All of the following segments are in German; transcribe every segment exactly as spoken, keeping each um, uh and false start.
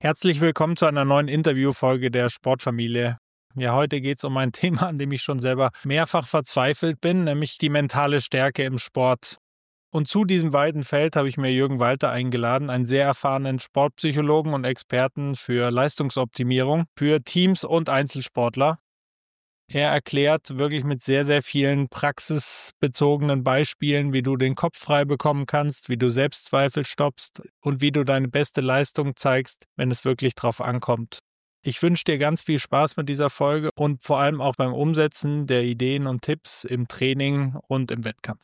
Herzlich willkommen zu einer neuen Interviewfolge der Sportfamilie. Ja, heute geht es um ein Thema, an dem ich schon selber mehrfach verzweifelt bin, nämlich die mentale Stärke im Sport. Und zu diesem weiten Feld habe ich mir Jürgen Walter eingeladen, einen sehr erfahrenen Sportpsychologen und Experten für Leistungsoptimierung für Teams und Einzelsportler. Er erklärt wirklich mit sehr, sehr vielen praxisbezogenen Beispielen, wie du den Kopf frei bekommen kannst, wie du Selbstzweifel stoppst und wie du deine beste Leistung zeigst, wenn es wirklich drauf ankommt. Ich wünsche dir ganz viel Spaß mit dieser Folge und vor allem auch beim Umsetzen der Ideen und Tipps im Training und im Wettkampf.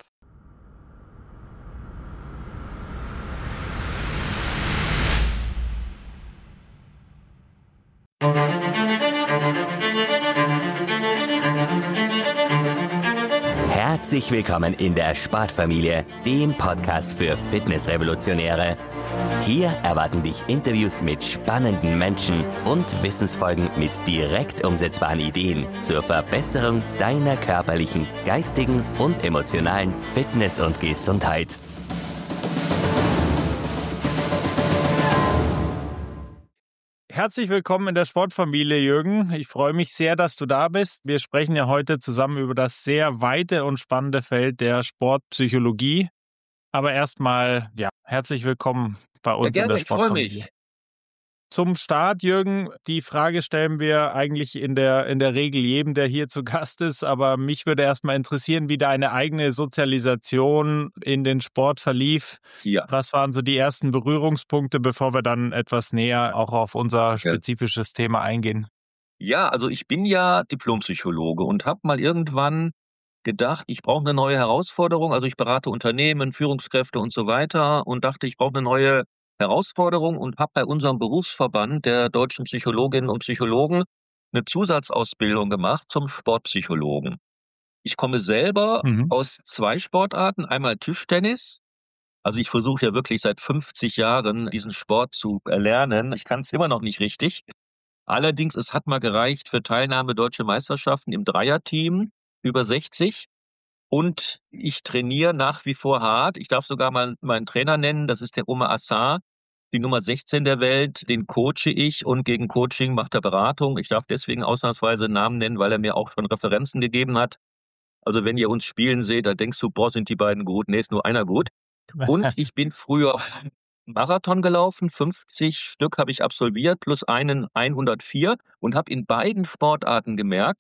Herzlich willkommen in der Sportfamilie, dem Podcast für Fitnessrevolutionäre. Hier erwarten dich Interviews mit spannenden Menschen und Wissensfolgen mit direkt umsetzbaren Ideen zur Verbesserung deiner körperlichen, geistigen und emotionalen Fitness und Gesundheit. Herzlich willkommen in der Sportfamilie, Jürgen. Ich freue mich sehr, dass du da bist. Wir sprechen ja heute zusammen über das sehr weite und spannende Feld der Sportpsychologie. Aber erstmal, ja, herzlich willkommen bei uns ja, gerne, in der Sportfamilie. Ich freue mich. Zum Start, Jürgen, die Frage stellen wir eigentlich in der, in der Regel jedem, der hier zu Gast ist. Aber mich würde erstmal interessieren, wie deine eigene Sozialisation in den Sport verlief. Ja. Was waren so die ersten Berührungspunkte, bevor wir dann etwas näher auch auf unser spezifisches ja. Thema eingehen? Ja, also ich bin ja Diplompsychologe und habe mal irgendwann gedacht, ich brauche eine neue Herausforderung. Also ich berate Unternehmen, Führungskräfte und so weiter und dachte, ich brauche eine neue Herausforderung und habe bei unserem Berufsverband der deutschen Psychologinnen und Psychologen eine Zusatzausbildung gemacht zum Sportpsychologen. Ich komme selber mhm. aus zwei Sportarten, einmal Tischtennis. Also ich versuche ja wirklich seit fünfzig Jahren diesen Sport zu erlernen. Ich kann es immer noch nicht richtig. Allerdings, es hat mal gereicht für Teilnahme Deutsche Meisterschaften im Dreierteam über sechzig. Und ich trainiere nach wie vor hart. Ich darf sogar mal meinen Trainer nennen, das ist der Omer Assar, die Nummer sechzehn der Welt. Den coache ich und gegen Coaching macht er Beratung. Ich darf deswegen ausnahmsweise einen Namen nennen, weil er mir auch schon Referenzen gegeben hat. Also wenn ihr uns spielen seht, da denkst du, boah, sind die beiden gut. Nee, ist nur einer gut. Und ich bin früher Marathon gelaufen, fünfzig Stück habe ich absolviert, plus einen hundertvier und habe in beiden Sportarten gemerkt,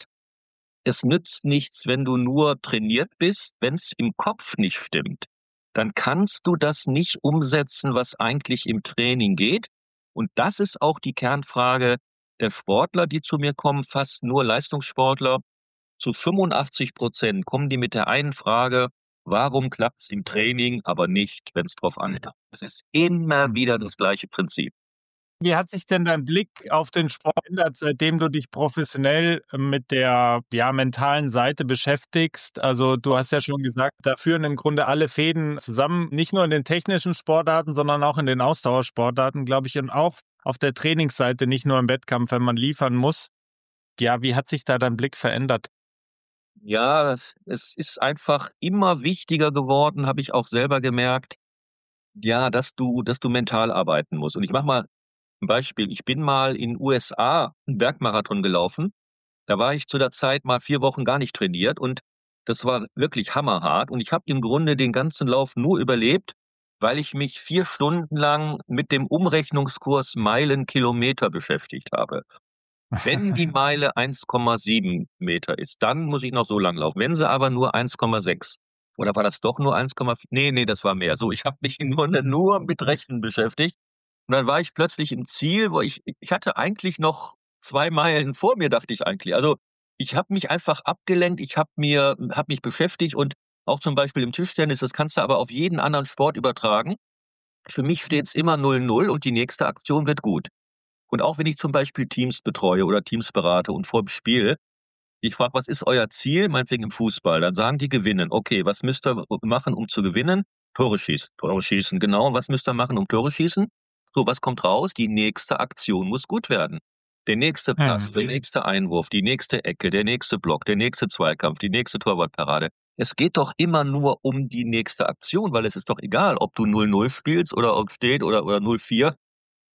es nützt nichts, wenn du nur trainiert bist, wenn es im Kopf nicht stimmt. Dann kannst du das nicht umsetzen, was eigentlich im Training geht. Und das ist auch die Kernfrage der Sportler, die zu mir kommen, fast nur Leistungssportler. Zu fünfundachtzig Prozent kommen die mit der einen Frage, warum klappt es im Training, aber nicht, wenn es drauf ankommt? Es ist immer wieder das gleiche Prinzip. Wie hat sich denn dein Blick auf den Sport verändert, seitdem du dich professionell mit der ja, mentalen Seite beschäftigst? Also du hast ja schon gesagt, da führen im Grunde alle Fäden zusammen, nicht nur in den technischen Sportarten, sondern auch in den Ausdauersportarten, glaube ich, und auch auf der Trainingsseite, nicht nur im Wettkampf, wenn man liefern muss. Ja, wie hat sich da dein Blick verändert? Ja, es ist einfach immer wichtiger geworden, habe ich auch selber gemerkt, ja, dass du, dass du mental arbeiten musst. Und ich mache mal ein Beispiel. Ich bin mal in den U S A einen Bergmarathon gelaufen. Da war ich zu der Zeit mal vier Wochen gar nicht trainiert und das war wirklich hammerhart. Und ich habe im Grunde den ganzen Lauf nur überlebt, weil ich mich vier Stunden lang mit dem Umrechnungskurs Meilen, Kilometer beschäftigt habe. Wenn die Meile eins Komma sieben Meter ist, dann muss ich noch so lang laufen. Wenn sie aber nur eins Komma sechs oder war das doch nur eins Komma vier? Nee, nee, das war mehr. So, ich habe mich im Grunde nur mit Rechnen beschäftigt. Und dann war ich plötzlich im Ziel, wo ich, ich hatte eigentlich noch zwei Meilen vor mir, dachte ich eigentlich. Also ich habe mich einfach abgelenkt, ich habe mir, habe mich beschäftigt und auch zum Beispiel im Tischtennis, das kannst du aber auf jeden anderen Sport übertragen. Für mich steht es immer null null und die nächste Aktion wird gut. Und auch wenn ich zum Beispiel Teams betreue oder Teams berate und vor dem Spiel, ich frage, was ist euer Ziel, meinetwegen im Fußball, dann sagen die gewinnen. Okay, was müsst ihr machen, um zu gewinnen? Tore schießen, Tore schießen, genau. Und was müsst ihr machen, um Tore schießen? So, was kommt raus? Die nächste Aktion muss gut werden. Der nächste Pass, mhm. der nächste Einwurf, die nächste Ecke, der nächste Block, der nächste Zweikampf, die nächste Torwartparade. Es geht doch immer nur um die nächste Aktion, weil es ist doch egal, ob du null null spielst oder steht oder, oder null vier.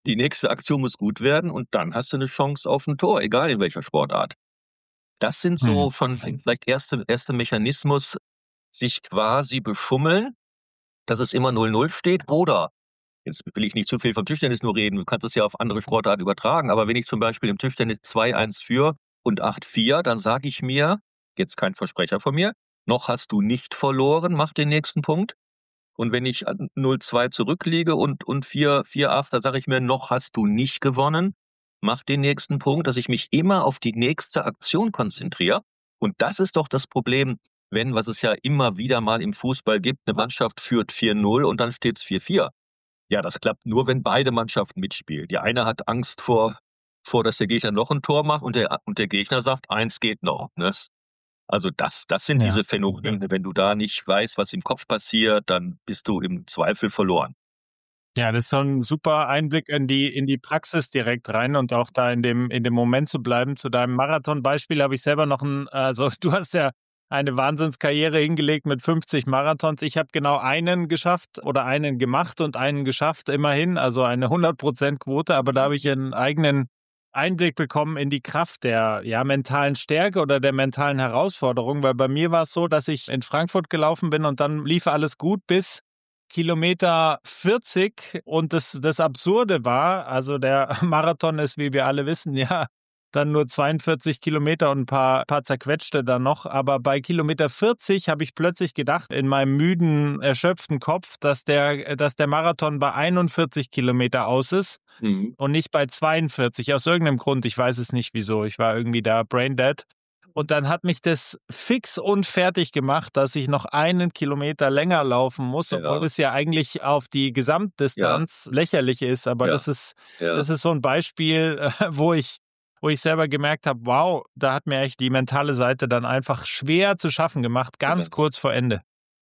die nächste Aktion muss gut werden und dann hast du eine Chance auf ein Tor, egal in welcher Sportart. Das sind so Hm. schon vielleicht erste erste Mechanismus, sich quasi beschummeln, dass es immer null null steht oder jetzt will ich nicht zu viel vom Tischtennis nur reden, du kannst es ja auf andere Sportarten übertragen, aber wenn ich zum Beispiel im Tischtennis zwei eins führe und acht vier, dann sage ich mir, jetzt kein Versprecher von mir, noch hast du nicht verloren, mach den nächsten Punkt. Und wenn ich an null zwei zurückliege und und vier vier acht, dann sage ich mir, noch hast du nicht gewonnen, mach den nächsten Punkt, dass ich mich immer auf die nächste Aktion konzentriere. Und das ist doch das Problem, wenn, was es ja immer wieder mal im Fußball gibt, eine Mannschaft führt vier null und dann steht's vier vier. Ja, das klappt nur, wenn beide Mannschaften mitspielen. Die eine hat Angst vor vor, dass der Gegner noch ein Tor macht und der und der Gegner sagt: „Eins geht noch", ne? Also das das sind Ja. diese Phänomene. Wenn du da nicht weißt, was im Kopf passiert, dann bist du im Zweifel verloren. Ja, das ist so ein super Einblick in die in die Praxis direkt rein und auch da in dem in dem Moment zu bleiben. Zu deinem Marathonbeispiel habe ich selber noch ein, also du hast ja eine Wahnsinnskarriere hingelegt mit fünfzig Marathons. Ich habe genau einen geschafft oder einen gemacht und einen geschafft, immerhin, also eine hundert Prozent Quote, aber da habe ich einen eigenen Einblick bekommen in die Kraft der, ja, mentalen Stärke oder der mentalen Herausforderung, weil bei mir war es so, dass ich in Frankfurt gelaufen bin und dann lief alles gut bis Kilometer vierzig und das, das Absurde war, also der Marathon ist, wie wir alle wissen, ja, dann nur zweiundvierzig Kilometer und ein paar, paar zerquetschte dann noch, aber bei Kilometer vierzig habe ich plötzlich gedacht, in meinem müden, erschöpften Kopf, dass der, dass der Marathon bei einundvierzig Kilometer aus ist Mhm. und nicht bei zweiundvierzig, aus irgendeinem Grund, ich weiß es nicht wieso, ich war irgendwie da brain dead. Und dann hat mich das fix und fertig gemacht, dass ich noch einen Kilometer länger laufen muss, obwohl Ja, es ja eigentlich auf die ja, Gesamtdistanz lächerlich ist. Aber ja, das ist, ja, das ist so ein Beispiel, äh, wo ich, wo ich selber gemerkt habe, wow, da hat mir echt die mentale Seite dann einfach schwer zu schaffen gemacht, ganz ja. kurz vor Ende.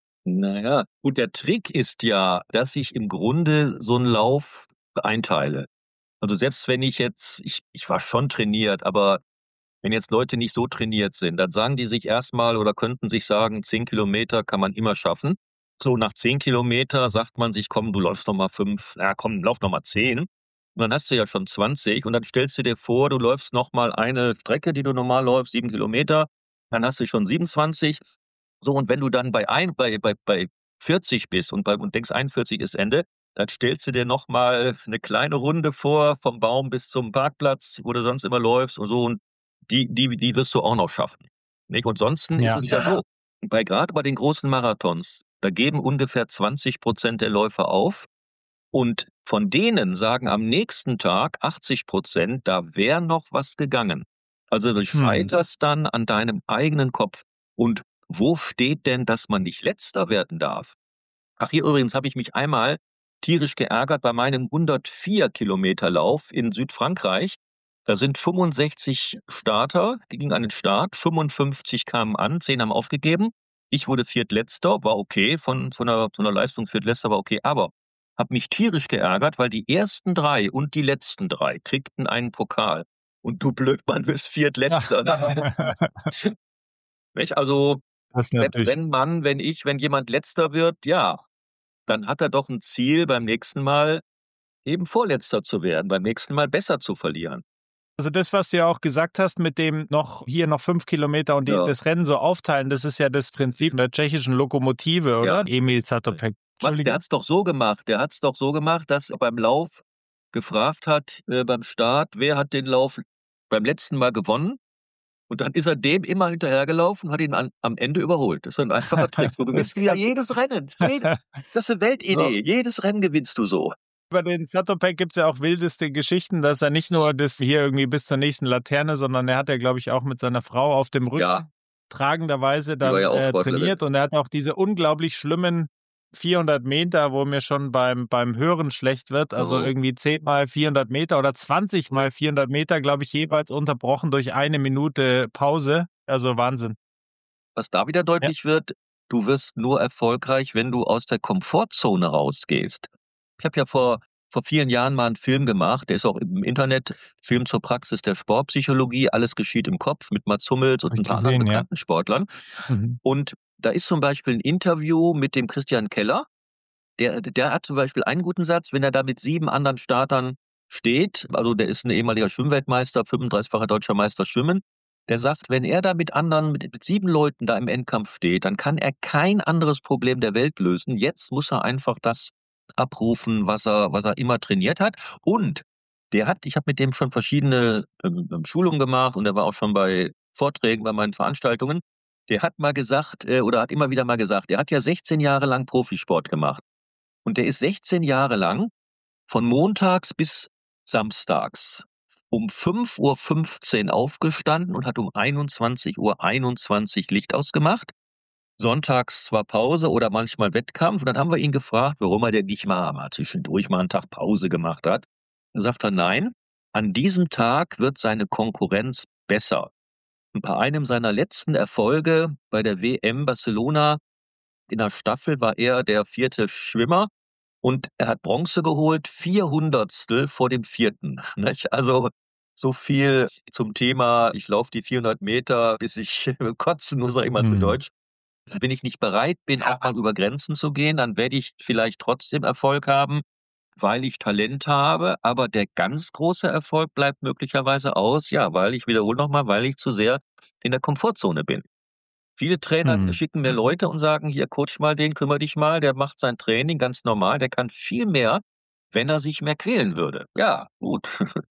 Na ja, und der Trick ist ja, dass ich im Grunde so 'n Lauf einteile. Also, selbst wenn ich jetzt ich ich war schon trainiert, aber wenn jetzt Leute nicht so trainiert sind, dann sagen die sich erst mal oder könnten sich sagen, zehn Kilometer kann man immer schaffen. So nach zehn Kilometer sagt man sich: „Komm, du läufst noch mal fünf. Na komm, lauf noch mal zehn." Und dann hast du ja schon zwanzig und dann stellst du dir vor, du läufst noch mal eine Strecke, die du normal läufst, sieben Kilometer, dann hast du schon siebenundzwanzig. So, und wenn du dann bei ein bei bei bei vierzig bist und bei und denkst, einundvierzig ist Ende, dann stellst du dir noch mal 'ne kleine Runde vor, vom Baum bis zum Parkplatz, wo du sonst immer läufst und so, und die die die wirst du auch noch schaffen, nicht? Und ansonsten ist Ja. es ja so, bei grade bei den großen Marathons, da geben ungefähr zwanzig Prozent der Läufer auf und von denen sagen am nächsten Tag achtzig Prozent, da wäre noch was gegangen. Also, du Hm. scheiterst dann an deinem eigenen Kopf. Und wo steht denn, dass man nicht Letzter werden darf? Ach, hier übrigens habe ich mich einmal tierisch geärgert bei meinem hundertvier Kilometer Lauf in Südfrankreich. Da sind fünfundsechzig Starter, die gingen an den Start, fünfundfünfzig kamen an, zehn haben aufgegeben. Ich wurde Viertletzter, war okay, von von der von der Leistung Viertletzter war okay, aber habe mich tierisch geärgert, weil die ersten drei und die letzten drei kriegten einen Pokal. Und du Blödmann wirst Viertletzter, ne? Nicht? Also, Das ist selbst natürlich. wenn man wenn ich wenn jemand Letzter wird, ja, dann hat er doch 'n Ziel, beim nächsten Mal eben Vorletzter zu werden, beim nächsten Mal besser zu verlieren. Also das, was du ja auch gesagt hast, mit dem noch hier noch fünf Kilometer und die, Ja, das Rennen so aufteilen, das ist ja das Prinzip der tschechischen Lokomotive, ja. oder? Emil Zatopek. Max, der Entschuldige. hat's doch so gemacht der hat's doch so gemacht, dass er beim Lauf gefragt hat, äh, beim Start: „Wer hat den Lauf beim letzten Mal gewonnen?" Und dann ist er dem immer hinterhergelaufen und hat ihn an am Ende überholt. Das ist 'n einfacher Trick. Du gewinnst wieder jedes Rennen. Jede Das ist 'ne So, Weltidee. Jedes Rennen gewinnst du so. über den Zatopek gibt's ja auch wildeste Geschichten, dass er nicht nur das hier irgendwie bis zur nächsten Laterne, sondern er hat ja, glaube ich, auch mit seiner Frau auf dem Ja, Rücken tragenderweise die war dann ja auch äh, Sportlerin. trainiert und er hat auch diese unglaublich schlimmen vierhundert Meter, wo mir schon beim, beim Hören schlecht wird, also Mhm. irgendwie zehn mal vierhundert Meter oder zwanzig mal vierhundert Meter, glaube ich, jeweils unterbrochen durch eine Minute Pause. Also Wahnsinn. Was da wieder Ja. deutlich wird, du wirst nur erfolgreich, wenn du aus der Komfortzone rausgehst. Ich habe ja vor vor vielen Jahren mal 'n Film gemacht, der ist auch im Internet, Film zur Praxis der Sportpsychologie. Alles geschieht im Kopf mit Mats Hummels und Habe ich 'n paar anderen gesehen, ja. bekannten Sportlern. Mhm. Und da ist zum Beispiel 'n Interview mit dem Christian Keller. Der der hat zum Beispiel einen guten Satz, wenn er da mit sieben anderen Startern steht, also der ist ein ehemaliger Schwimmweltmeister, fünfunddreißigfacher deutscher Meister Schwimmen, der sagt, wenn er da mit anderen, mit, mit sieben Leuten da im Endkampf steht, dann kann er kein anderes Problem der Welt lösen. Jetzt muss er einfach das abrufen, was er, was er immer trainiert hat. Und der hat, ich habe mit dem schon verschiedene ähm, Schulungen gemacht und er war auch schon bei Vorträgen, bei meinen Veranstaltungen. Der hat mal gesagt, äh, oder hat immer wieder mal gesagt, er hat ja sechzehn Jahre lang Profisport gemacht. Und der ist sechzehn Jahre lang von montags bis samstags um fünf Uhr fünfzehn aufgestanden und hat um einundzwanzig Uhr einundzwanzig Licht ausgemacht. Sonntags war Pause oder manchmal Wettkampf. Und dann haben wir ihn gefragt, warum er denn nicht mal, mal zwischendurch mal einen Tag Pause gemacht hat. Dann sagt er, nein, an diesem Tag wird seine Konkurrenz besser. Und bei einem seiner letzten Erfolge bei der W M Barcelona in der Staffel war er der vierte Schwimmer. Und er hat Bronze geholt, vierhundertstel vor dem vierten. Nicht? Also so viel zum Thema, ich laufe die vierhundert Meter, bis ich kotzen muss, sag ich mal zu Hm. Deutsch. Wenn ich nicht bereit bin, auch mal über Grenzen zu gehen, dann werde ich vielleicht trotzdem Erfolg haben, weil ich Talent habe. Aber der ganz große Erfolg bleibt möglicherweise aus, ja, weil ich wiederhole nochmal, weil ich zu sehr in der Komfortzone bin. Viele Trainer Hm. schicken mir Leute und sagen, hier, coach mal den, kümmere dich mal, der macht sein Training ganz normal, der kann viel mehr, wenn er sich mehr quälen würde. Ja, gut.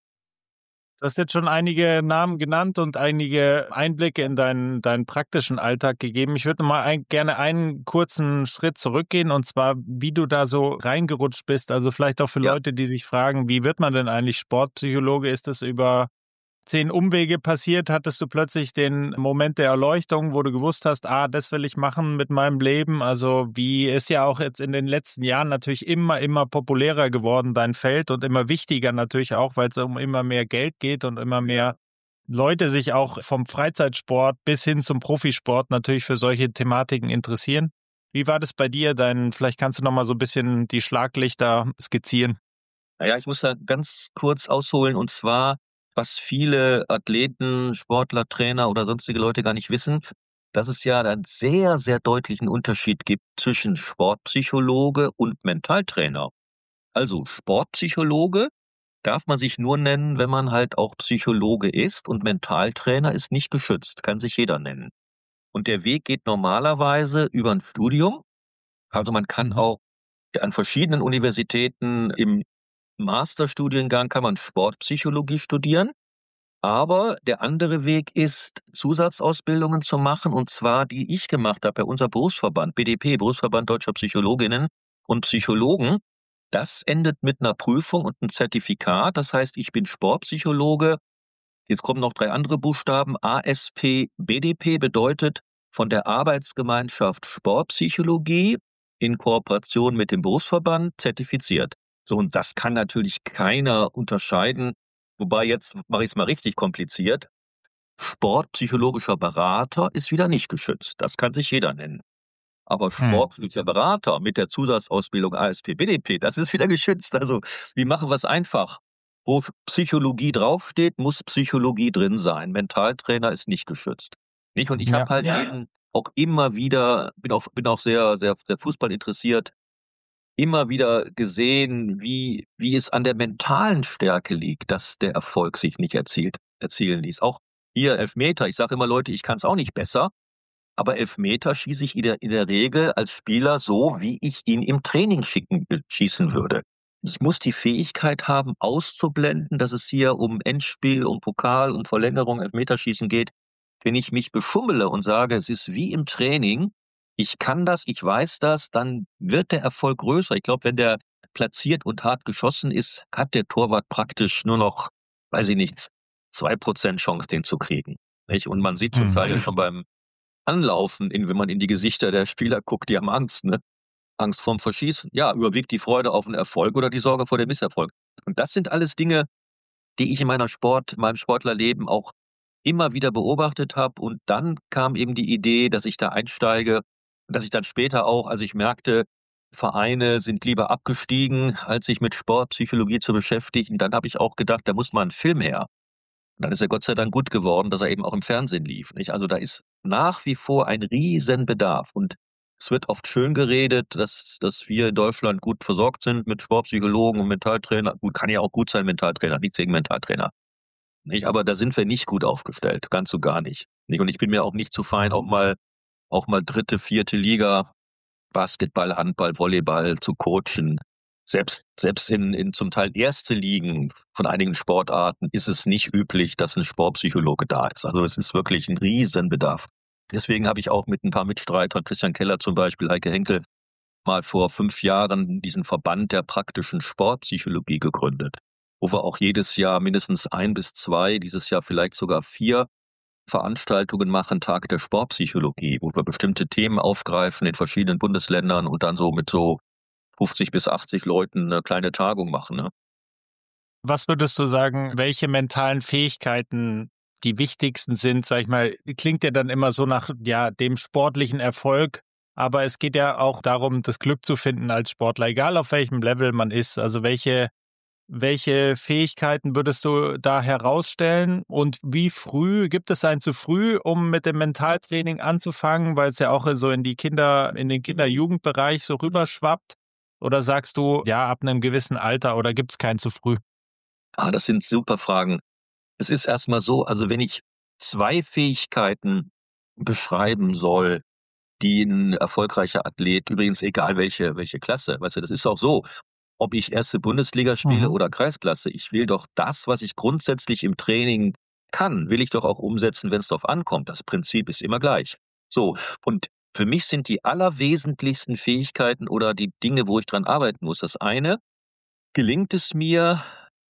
Du hast jetzt schon einige Namen genannt und einige Einblicke in deinen, deinen praktischen Alltag gegeben. Ich würde mal ein, gerne einen kurzen Schritt zurückgehen, und zwar, wie du da so reingerutscht bist. Also vielleicht auch für Ja. Leute, die sich fragen, wie wird man denn eigentlich Sportpsychologe? Ist das über zehn Umwege passiert? Hattest du plötzlich den Moment der Erleuchtung, wo du gewusst hast, ah, das will ich machen mit meinem Leben? Also wie ist ja auch jetzt in den letzten Jahren natürlich immer, immer populärer geworden, dein Feld, und immer wichtiger natürlich auch, weil es um immer mehr Geld geht und immer mehr Leute sich auch vom Freizeitsport bis hin zum Profisport natürlich für solche Thematiken interessieren. Wie war das bei dir? Dein, vielleicht kannst du noch mal so ein bisschen die Schlaglichter skizzieren. Naja, ich muss da ganz kurz ausholen, und zwar, was viele Athleten, Sportler, Trainer oder sonstige Leute gar nicht wissen, dass es ja einen sehr, sehr deutlichen Unterschied gibt zwischen Sportpsychologe und Mentaltrainer. Also Sportpsychologe darf man sich nur nennen, wenn man halt auch Psychologe ist, und Mentaltrainer ist nicht geschützt, kann sich jeder nennen. Und der Weg geht normalerweise über ein Studium. Also man kann Mhm. auch an verschiedenen Universitäten im Masterstudiengang kann man Sportpsychologie studieren. Aber der andere Weg ist, Zusatzausbildungen zu machen, und zwar die ich gemacht habe bei unser Berufsverband, B D P, Berufsverband Deutscher Psychologinnen und Psychologen. Das endet mit einer Prüfung und einem Zertifikat. Das heißt, ich bin Sportpsychologe. Jetzt kommen noch drei andere Buchstaben. A S P B D P bedeutet von der Arbeitsgemeinschaft Sportpsychologie in Kooperation mit dem Berufsverband zertifiziert. So, und das kann natürlich keiner unterscheiden. Wobei, jetzt mache ich es mal richtig kompliziert. Sportpsychologischer Berater ist wieder nicht geschützt. Das kann sich jeder nennen. Aber Hm. sportpsychologischer Berater mit der Zusatzausbildung A S P B D P, das ist wieder geschützt. Also, wie machen wir es einfach? Wo Psychologie draufsteht, muss Psychologie drin sein. Mentaltrainer ist nicht geschützt. Nicht? Und ich Ja. habe halt Ja. eben auch immer wieder, bin auch, bin auch sehr, sehr, sehr Fußball interessiert, immer wieder gesehen, wie, wie es an der mentalen Stärke liegt, dass der Erfolg sich nicht erzielt, erzielen ließ. Auch hier Elfmeter. Ich sage immer, Leute, ich kann es auch nicht besser, aber Elfmeter schieße ich in der, in der Regel als Spieler so, wie ich ihn im Training schicken, schießen würde. Ich muss die Fähigkeit haben, auszublenden, dass es hier um Endspiel, um Pokal, um Verlängerung, Elfmeterschießen geht. Wenn ich mich beschummele und sage, es ist wie im Training, ich kann das, ich weiß das, dann wird der Erfolg größer. Ich glaube, wenn der platziert und hart geschossen ist, hat der Torwart praktisch nur noch, weiß ich nicht, zwei Prozent Chance, den zu kriegen. Nicht? Und man sieht zum Mhm. Teil ja schon beim Anlaufen, in, wenn man in die Gesichter der Spieler guckt, die haben Angst, ne? Angst vorm Verschießen. Ja, überwiegt die Freude auf den Erfolg oder die Sorge vor dem Misserfolg. Und das sind alles Dinge, die ich in meiner Sport, in meinem Sportlerleben auch immer wieder beobachtet habe. Und dann kam eben die Idee, dass ich da einsteige und dass ich dann später auch, also ich merkte, Vereine sind lieber abgestiegen, als sich mit Sportpsychologie zu beschäftigen. Dann habe ich auch gedacht, da muss mal ein Film her. Und dann ist er Gott sei Dank gut geworden, dass er eben auch im Fernsehen lief. Nicht? Also da ist nach wie vor ein Riesenbedarf. Und Es wird oft schön geredet, dass, dass wir in Deutschland gut versorgt sind mit Sportpsychologen und Mentaltrainer. Gut, kann ja auch gut sein, Mentaltrainer, nichts gegen Mentaltrainer. Nicht? Aber da sind wir nicht gut aufgestellt, ganz und gar nicht. Nicht? Und ich bin mir auch nicht zu fein, auch mal, auch mal dritte, vierte Liga, Basketball, Handball, Volleyball zu coachen. Selbst, selbst in, in zum Teil erste Ligen von einigen Sportarten ist es nicht üblich, dass ein Sportpsychologe da ist. Also es ist wirklich ein Riesenbedarf. Deswegen habe ich auch mit ein paar Mitstreitern, Christian Keller zum Beispiel, Heike Henkel, mal vor fünf Jahren diesen Verband der praktischen Sportpsychologie gegründet, wo wir auch jedes Jahr mindestens ein bis zwei, dieses Jahr vielleicht sogar vier Veranstaltungen machen, Tag der Sportpsychologie, wo wir bestimmte Themen aufgreifen in verschiedenen Bundesländern und dann so mit so fünfzig bis achtzig Leuten eine kleine Tagung machen. Ne? Was würdest du sagen, welche mentalen Fähigkeiten die wichtigsten sind? Sag ich mal, klingt ja dann immer so nach ja dem sportlichen Erfolg, aber es geht ja auch darum, das Glück zu finden als Sportler, egal auf welchem Level man ist. Also welche welche Fähigkeiten würdest du da herausstellen und wie früh, gibt es ein zu früh, um mit dem Mentaltraining anzufangen, weil es ja auch so in die Kinder, in den Kinder-Jugendbereich so rüberschwappt? Oder sagst du, ja, ab einem gewissen Alter oder gibt es kein zu früh? Ah, das sind super Fragen. Es ist erstmal so, also wenn ich zwei Fähigkeiten beschreiben soll, die ein erfolgreicher Athlet, übrigens egal welche, welche Klasse, weißt du, das ist auch so, ob ich erste Bundesliga spiele Mhm. oder Kreisklasse, ich will doch das, was ich grundsätzlich im Training kann, will ich doch auch umsetzen, wenn es darauf ankommt. Das Prinzip ist immer gleich. So, und für mich sind die allerwesentlichsten Fähigkeiten oder die Dinge, wo ich dran arbeiten muss. Das eine, gelingt es mir,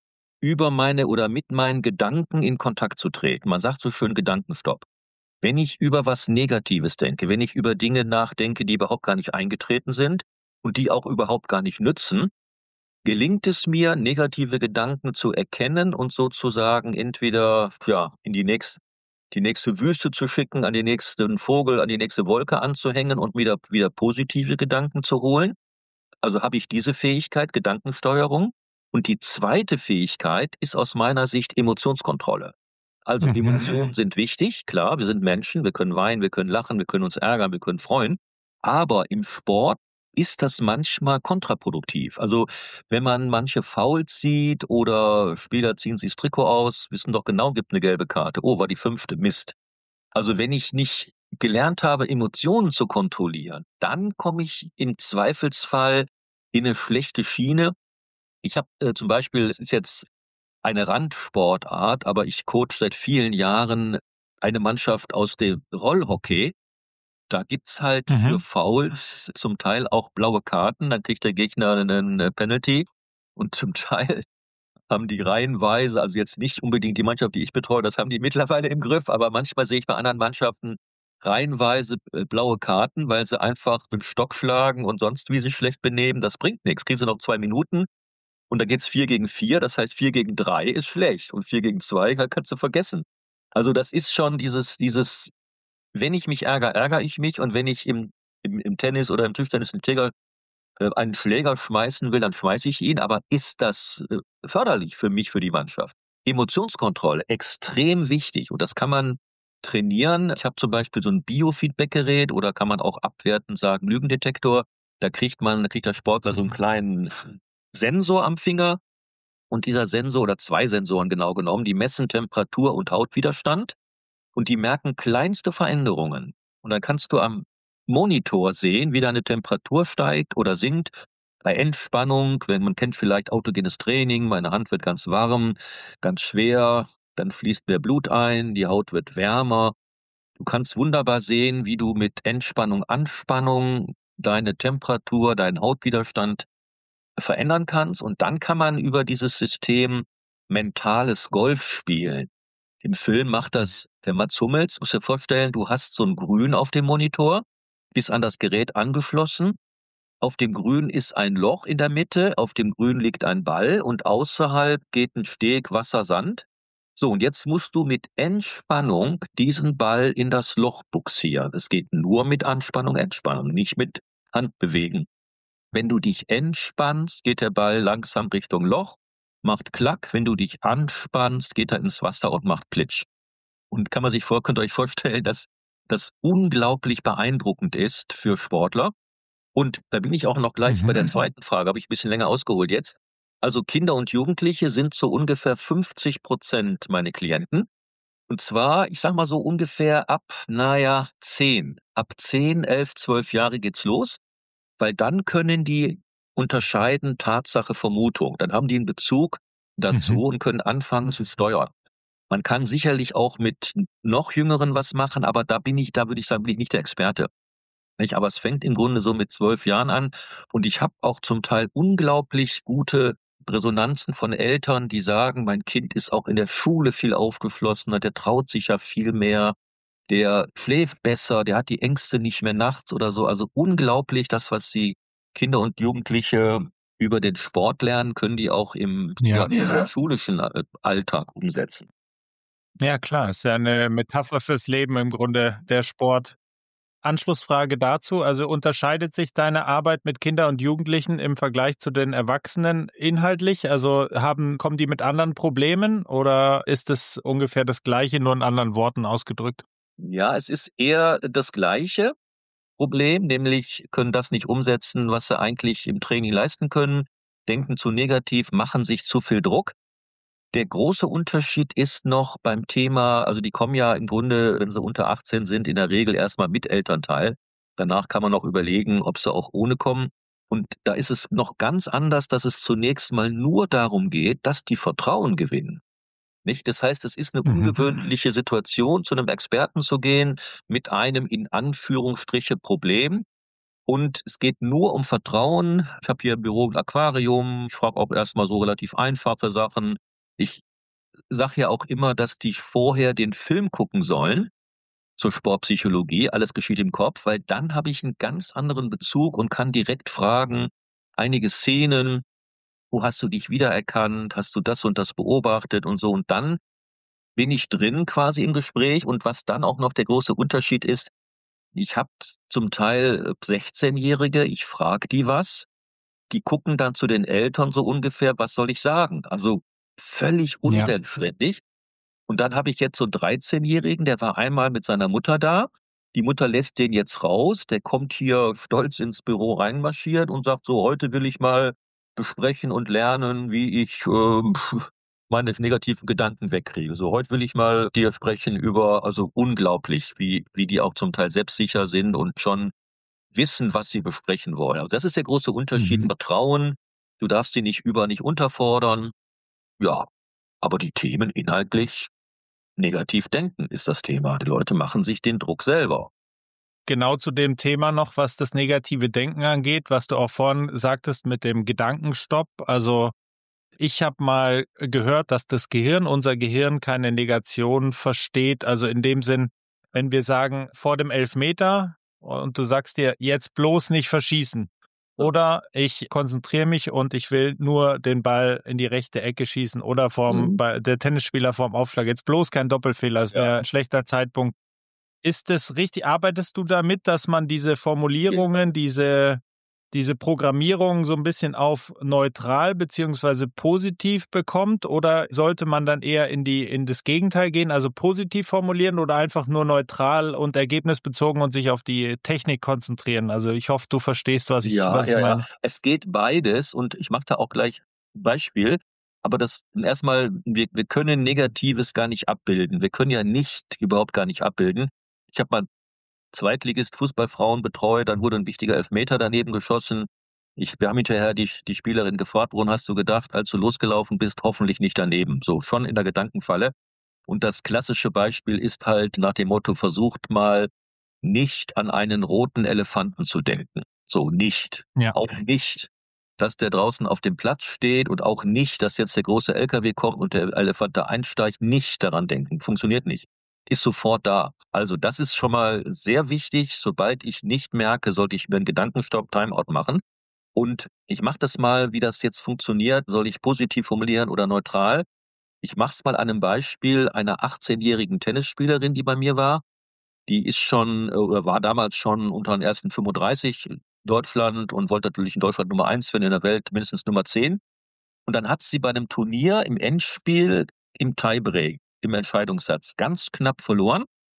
über meine oder mit meinen Gedanken in Kontakt zu treten. Man sagt so schön Gedankenstopp. Wenn ich über was Negatives denke, wenn ich über Dinge nachdenke, die überhaupt gar nicht eingetreten sind und die auch überhaupt gar nicht nützen, gelingt es mir, negative Gedanken zu erkennen und sozusagen entweder ja in die nächste, die nächste Wüste zu schicken, an den nächsten Vogel, an die nächste Wolke anzuhängen und wieder, wieder positive Gedanken zu holen. Also habe ich diese Fähigkeit, Gedankensteuerung. Und die zweite Fähigkeit ist aus meiner Sicht Emotionskontrolle. Also Mhm. Emotionen sind wichtig, klar, wir sind Menschen, wir können weinen, wir können lachen, wir können uns ärgern, wir können freuen. Aber im Sport ist das manchmal kontraproduktiv. Also wenn man manche Fouls sieht oder Spieler ziehen sich das Trikot aus, wissen doch genau, gibt eine gelbe Karte. Oh, war die fünfte, Mist. Also wenn ich nicht gelernt habe, Emotionen zu kontrollieren, dann komme ich im Zweifelsfall in eine schlechte Schiene. Ich habe äh, zum Beispiel, es ist jetzt eine Randsportart, aber ich coache seit vielen Jahren eine Mannschaft aus dem Rollhockey. Da gibt's halt für Mhm. Fouls zum Teil auch blaue Karten, dann kriegt der Gegner einen äh, Penalty und zum Teil haben die reihenweise, also jetzt nicht unbedingt die Mannschaft, die ich betreue, das haben die mittlerweile im Griff, aber manchmal sehe ich bei anderen Mannschaften reihenweise äh, blaue Karten, weil sie einfach mit dem Stock schlagen und sonst wie sich schlecht benehmen. Das bringt nichts. Kriegst du noch zwei Minuten und dann geht's vier gegen vier, das heißt vier gegen drei ist schlecht und vier gegen zwei ka kannst du vergessen. Also, das ist schon dieses dieses wenn ich mich ärgere, ärgere ich mich und wenn ich im im im Tennis oder im Tischtennis 'n Schläger äh, einen Schläger schmeißen will, dann schmeiße ich ihn, aber ist das, äh, förderlich für mich, für die Mannschaft? Emotionskontrolle, extrem wichtig und das kann man trainieren. Ich habe zum Beispiel so 'n Biofeedback-Gerät oder kann man auch abwertend sagen Lügendetektor. Da kriegt man da kriegt der Sportler so 'n kleinen Sensor am Finger und dieser Sensor oder zwei Sensoren genau genommen, die messen Temperatur und Hautwiderstand und die merken kleinste Veränderungen. Und dann kannst du am Monitor sehen, wie deine Temperatur steigt oder sinkt. Bei Entspannung, wenn man kennt vielleicht autogenes Training, meine Hand wird ganz warm, ganz schwer, dann fließt mehr Blut ein, die Haut wird wärmer. Du kannst wunderbar sehen, wie du mit Entspannung, Anspannung deine Temperatur, deinen Hautwiderstand verändern kannst. Und dann kann man über dieses System mentales Golf spielen. Im Film macht das der Mats Hummels. Musst dir vorstellen, du hast so 'n Grün auf dem Monitor, bist an das Gerät angeschlossen. Auf dem Grün ist ein Loch in der Mitte, auf dem Grün liegt ein Ball und außerhalb geht 'n Steg Wasser, Sand. So, und jetzt musst du mit Entspannung diesen Ball in das Loch bugsieren. Es geht nur mit Anspannung, Entspannung, nicht mit Handbewegen. Wenn du dich entspannst, geht der Ball langsam Richtung Loch, macht Klack. Wenn du dich anspannst, geht er ins Wasser und macht Plitsch. Und kann man sich vor könnt ihr euch vorstellen, dass das unglaublich beeindruckend ist für Sportler. Und da bin ich auch noch gleich bei der Mhm. zweiten Frage, habe ich ein bisschen länger ausgeholt jetzt. Also Kinder und Jugendliche sind so ungefähr fünfzig Prozent meine Klienten. Und zwar, ich sage mal so ungefähr ab, na ja, zehn. Ab zehn, elf, zwölf Jahre geht's los, weil dann können die unterscheiden Tatsache, Vermutung. Dann haben die 'n Bezug Mhm. dazu und können anfangen zu steuern. Man kann sicherlich auch mit noch Jüngeren was machen, aber da bin ich da würde ich sagen, bin ich nicht der Experte, nicht? Aber es fängt im Grunde so mit zwölf Jahren an und ich habe auch zum Teil unglaublich gute Resonanzen von Eltern, die sagen: „Mein Kind ist auch in der Schule viel aufgeschlossener, der traut sich ja viel mehr, der schläft besser, der hat die Ängste nicht mehr nachts“ oder so. Also, unglaublich, das, was die Kinder und Jugendliche über den Sport lernen, können die auch im, ja, Ja. im schulischen, äh, Alltag umsetzen. Ja klar, ist ja 'ne Metapher fürs Leben im Grunde, der Sport. Anschlussfrage dazu, also unterscheidet sich deine Arbeit mit Kindern und Jugendlichen im Vergleich zu den Erwachsenen inhaltlich? Also haben kommen die mit anderen Problemen oder ist es ungefähr das Gleiche, nur in anderen Worten ausgedrückt? Ja, es ist eher das gleiche Problem, nämlich können das nicht umsetzen, was sie eigentlich im Training leisten können, denken zu negativ, machen sich zu viel Druck. Der große Unterschied ist noch beim Thema, also die kommen ja im Grunde, wenn sie unter achtzehn sind, in der Regel erst mal mit Elternteil. Danach kann man noch überlegen, ob sie auch ohne kommen. Und da ist es noch ganz anders, dass es zunächst mal nur darum geht, dass die Vertrauen gewinnen, nicht? Das heißt, es ist 'ne Mhm. ungewöhnliche Situation, zu 'nem Experten zu gehen mit einem in Anführungsstriche Problem. Und es geht nur um Vertrauen. Ich habe hier im Büro 'n Aquarium. Ich frage auch erst mal so relativ einfache Sachen. Ich sage ja auch immer, dass die vorher den Film gucken sollen zur Sportpsychologie. Alles geschieht im Kopf, weil dann habe ich 'n ganz anderen Bezug und kann direkt fragen, einige Szenen: „Wo hast du dich wiedererkannt? Hast du das und das beobachtet?“ Und so. Und dann bin ich drin quasi im Gespräch und was dann auch noch der große Unterschied ist, ich habe zum Teil, äh, Sechzehnjährige, ich frage die was, die gucken dann zu den Eltern so ungefähr: „Was soll ich sagen?“ Also, völlig Ja. unselbstständig. Und dann habe ich jetzt so 'n Dreizehnjährigen, der war einmal mit seiner Mutter da. Die Mutter lässt den jetzt raus. Der kommt hier stolz ins Büro reinmarschiert und sagt so: „Heute will ich mal besprechen und lernen, wie ich, ähm, meine negativen Gedanken wegkriege. So, heute will ich mal dir sprechen über“, also unglaublich, wie wie die auch zum Teil selbstsicher sind und schon wissen, was sie besprechen wollen. Also, das ist der große Unterschied. Mhm. Vertrauen, du darfst die nicht über nicht unterfordern. Ja, aber die Themen inhaltlich negativ denken ist das Thema. Die Leute machen sich den Druck selber. Genau zu dem Thema noch, was das negative Denken angeht, was du auch vorhin sagtest mit dem Gedankenstopp. Also, ich habe mal gehört, dass das Gehirn unser Gehirn keine Negation versteht. Also, in dem Sinn, wenn wir sagen, vor dem Elfmeter und du sagst dir: „Jetzt bloß nicht verschießen.“ Oder ich konzentriere mich und ich will nur den Ball in die rechte Ecke schießen oder vorm Mhm. bei der Tennisspieler vorm Aufschlag: „Jetzt bloß kein Doppelfehler, es Ja. wäre 'n schlechter Zeitpunkt.“ Ist das richtig? Arbeitest du damit, dass man diese Jeden Fall. Formulierungen, diese diese Programmierung so 'n bisschen auf neutral beziehungsweise positiv bekommt oder sollte man dann eher in die in das Gegenteil gehen, also positiv formulieren oder einfach nur neutral und ergebnisbezogen und sich auf die Technik konzentrieren? Also, ich hoffe, du verstehst, was ich Ja, was ich ja, ja. meine. Es geht beides und ich mache da auch gleich 'n Beispiel. Aber das erst mal, wir wir können Negatives gar nicht abbilden. Wir können ja nicht überhaupt gar nicht abbilden. Ich habe mal Zweitligist-Fußballfrauen betreut, dann wurde 'n wichtiger Elfmeter daneben geschossen. Ich wir haben hinterher die die Spielerin gefragt: „Woran hast du gedacht, als du losgelaufen bist? Hoffentlich nicht daneben.“ So, schon in der Gedankenfalle. Und das klassische Beispiel ist halt nach dem Motto: „Versucht mal nicht an einen roten Elefanten zu denken.“ So, nicht. Ja. Auch nicht, dass der draußen auf dem Platz steht und auch nicht, dass jetzt der große L K W kommt und der Elefant da einsteigt. Nicht daran denken, funktioniert nicht. Ist sofort da. Also, das ist schon mal sehr wichtig. Sobald ich nicht merke, sollte ich mir 'n Gedankenstopp, Timeout machen. Und ich mache das mal, wie das jetzt funktioniert. Soll ich positiv formulieren oder neutral? Ich mache es mal an 'nem Beispiel einer achtzehnjährigen Tennisspielerin, die bei mir war. Die ist schon äh, oder war damals schon unter den ersten fünfunddreißig in Deutschland und wollte natürlich in Deutschland Nummer eins werden, in der Welt mindestens Nummer zehn. Und dann hat sie bei 'nem Turnier im Endspiel im Tiebreak, im Entscheidungssatz ganz knapp verloren.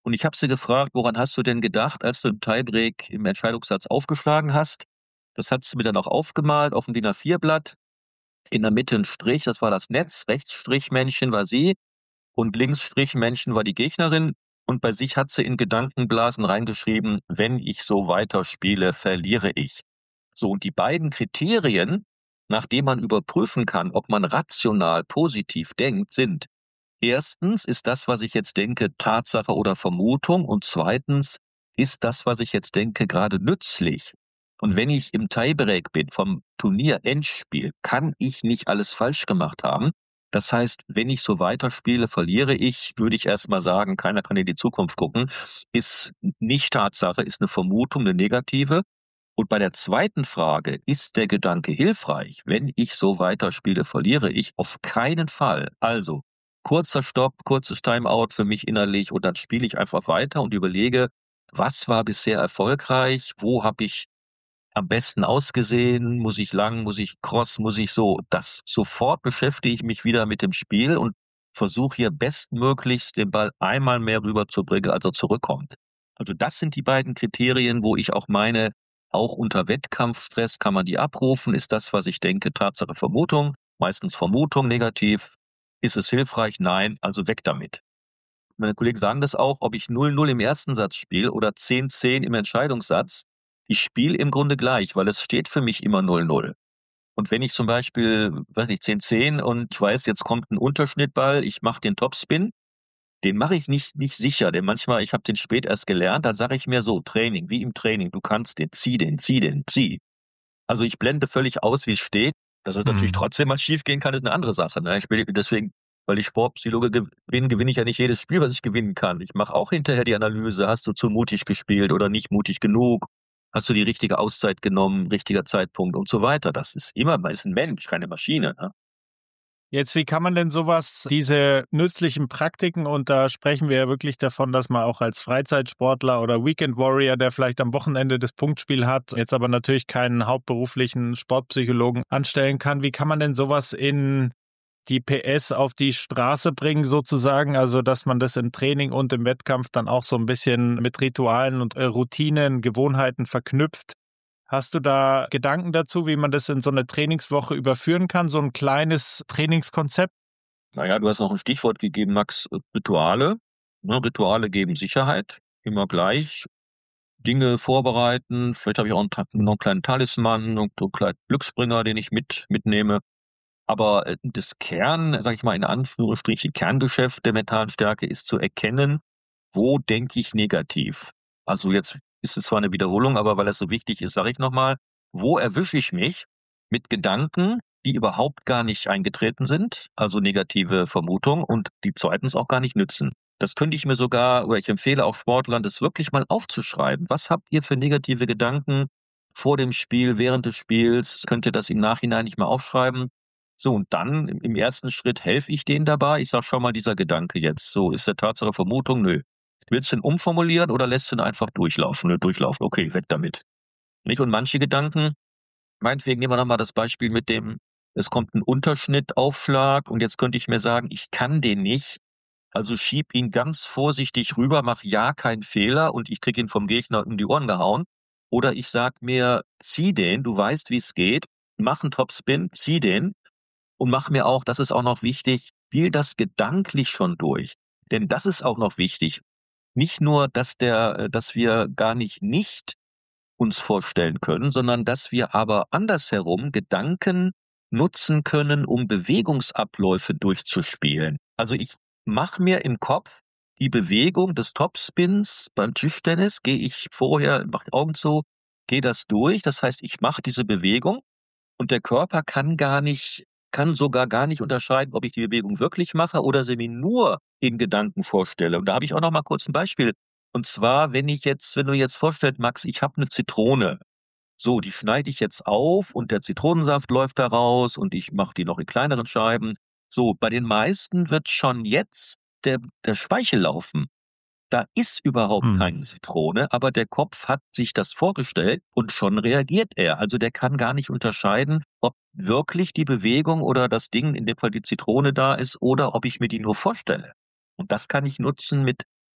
Und ich habe sie gefragt, woran hast du denn gedacht, als du im Tiebreak im Entscheidungssatz aufgeschlagen hast? Das hat sie mir dann auch aufgemalt auf dem D I N A vier Blatt. In der Mitte ein Strich, das war das Netz, rechts Strichmännchen war sie und links Strichmännchen war die Gegnerin. Und bei sich hat sie in Gedankenblasen reingeschrieben, wenn ich so weiterspiele, verliere ich. So, und die beiden Kriterien, nach denen man überprüfen kann, ob man rational positiv denkt, sind: Erstens, ist das, was ich jetzt denke, Tatsache oder Vermutung? Und zweitens, ist das, was ich jetzt denke, gerade nützlich? Und wenn ich im Tiebreak bin vom Turnier-Endspiel, kann ich nicht alles falsch gemacht haben. Das heißt, wenn ich so weiterspiele, verliere ich, würde ich erstmal sagen, keiner kann in die Zukunft gucken, ist nicht Tatsache, ist eine Vermutung, eine negative. Und bei der zweiten Frage, ist der Gedanke hilfreich? Wenn ich so weiterspiele, verliere ich? Auf keinen Fall. Also, kurzer Stopp, kurzes Timeout für mich innerlich und dann spiele ich einfach weiter und überlege, was war bisher erfolgreich? Wo habe ich am besten ausgesehen? Muss ich lang, muss ich cross, muss ich so? Das sofort beschäftige ich mich wieder mit dem Spiel und versuche hier bestmöglichst den Ball einmal mehr rüberzubringen, als er zurückkommt. Also das sind die beiden Kriterien, wo ich auch meine, auch unter Wettkampfstress kann man die abrufen. Ist das, was ich denke, Tatsache, Vermutung? Meistens Vermutung negativ. Ist es hilfreich? Nein, also weg damit. Meine Kollegen sagen das auch, ob ich null null im ersten Satz spiele oder zehn zehn im Entscheidungssatz. Ich spiele im Grunde gleich, weil es steht für mich immer null null. Und wenn ich zum Beispiel, weiß nicht, zehn zehn und ich weiß, jetzt kommt ein Unterschnittball, ich mache den Topspin, den mache ich nicht nicht sicher, denn manchmal, ich habe den spät erst gelernt, dann sage ich mir so, Training, wie im Training, du kannst den, zieh den, zieh den, zieh. Also ich blende völlig aus, wie es steht. Dass es natürlich Hm. trotzdem mal schief gehen kann, ist eine andere Sache. Ne? Ich bin deswegen, weil ich Sportpsychologe bin, gewinne ich ja nicht jedes Spiel, was ich gewinnen kann. Ich mache auch hinterher die Analyse, hast du zu mutig gespielt oder nicht mutig genug? Hast du die richtige Auszeit genommen, richtiger Zeitpunkt und so weiter. Das ist immer, man ist ein Mensch, keine Maschine. Ne? Jetzt, wie kann man denn sowas, diese nützlichen Praktiken, und da sprechen wir ja wirklich davon, dass man auch als Freizeitsportler oder Weekend Warrior, der vielleicht am Wochenende das Punktspiel hat, jetzt aber natürlich keinen hauptberuflichen Sportpsychologen anstellen kann. Wie kann man denn sowas in die P S auf die Straße bringen sozusagen, also dass man das im Training und im Wettkampf dann auch so ein bisschen mit Ritualen und äh, Routinen, Gewohnheiten verknüpft? Hast du da Gedanken dazu, wie man das in so eine Trainingswoche überführen kann, so ein kleines Trainingskonzept? Naja, du hast noch ein Stichwort gegeben, Max, äh, Rituale. Ne, Rituale geben Sicherheit, immer gleich. Dinge vorbereiten, vielleicht habe ich auch einen, Ta- noch einen kleinen Talisman, noch einen kleinen Glücksbringer, den ich mit mitnehme. Aber äh, das Kern, sage ich mal in Anführungsstrichen, Kerngeschäft der mentalen Stärke ist zu erkennen, wo denke ich negativ. Also jetzt ist es zwar eine Wiederholung, aber weil es so wichtig ist, sage ich nochmal, wo erwische ich mich mit Gedanken, die überhaupt gar nicht eingetreten sind, also negative Vermutung und die zweitens auch gar nicht nützen. Das könnte ich mir sogar, oder ich empfehle auch Sportlern, das wirklich mal aufzuschreiben. Was habt ihr für negative Gedanken vor dem Spiel, während des Spiels? Könnt ihr das im Nachhinein nicht mal aufschreiben? So, und dann im im ersten Schritt helfe ich denen dabei. Ich sage, schau mal, dieser Gedanke jetzt. So, ist der Tatsache Vermutung? Nö. Willst du ihn umformulieren oder lässt du ihn einfach durchlaufen? Nö, durchlaufen. Okay, weg damit. Nicht? Und manche Gedanken, meinetwegen nehmen wir nochmal das Beispiel mit dem, es kommt ein Unterschnittaufschlag und jetzt könnte ich mir sagen, ich kann den nicht. Also schieb ihn ganz vorsichtig rüber, mach ja keinen Fehler und ich krieg ihn vom Gegner um die Ohren gehauen. Oder ich sag mir, zieh den, du weißt, wie es geht, mach einen Topspin, zieh den. Und mach mir auch, das ist auch noch wichtig, spiel das gedanklich schon durch. Denn das ist auch noch wichtig. Nicht nur, dass der, äh, dass wir gar nicht nicht uns vorstellen können, sondern dass wir aber andersherum Gedanken nutzen können, um Bewegungsabläufe durchzuspielen. Also ich mache mir im Kopf die Bewegung des Topspins beim Tischtennis, gehe ich vorher, mache Augen zu, gehe das durch. Das heißt, ich mache diese Bewegung und der Körper kann gar nicht kann sogar gar nicht unterscheiden, ob ich die Bewegung wirklich mache oder sie mir nur in Gedanken vorstelle. Und da habe ich auch noch mal kurz ein Beispiel. Und zwar, wenn ich jetzt wenn du jetzt vorstellst, Max, ich habe eine Zitrone. So, die schneide ich jetzt auf und der Zitronensaft läuft da raus und ich mache die noch in kleineren Scheiben. So, bei den meisten wird schon jetzt der der Speichel laufen. Da ist überhaupt Hm. keine Zitrone, aber der Kopf hat sich das vorgestellt und schon reagiert er. Also der kann gar nicht unterscheiden, ob wirklich die Bewegung oder das Ding, in dem Fall die Zitrone da ist, oder ob ich mir die nur vorstelle. Und das kann ich nutzen mit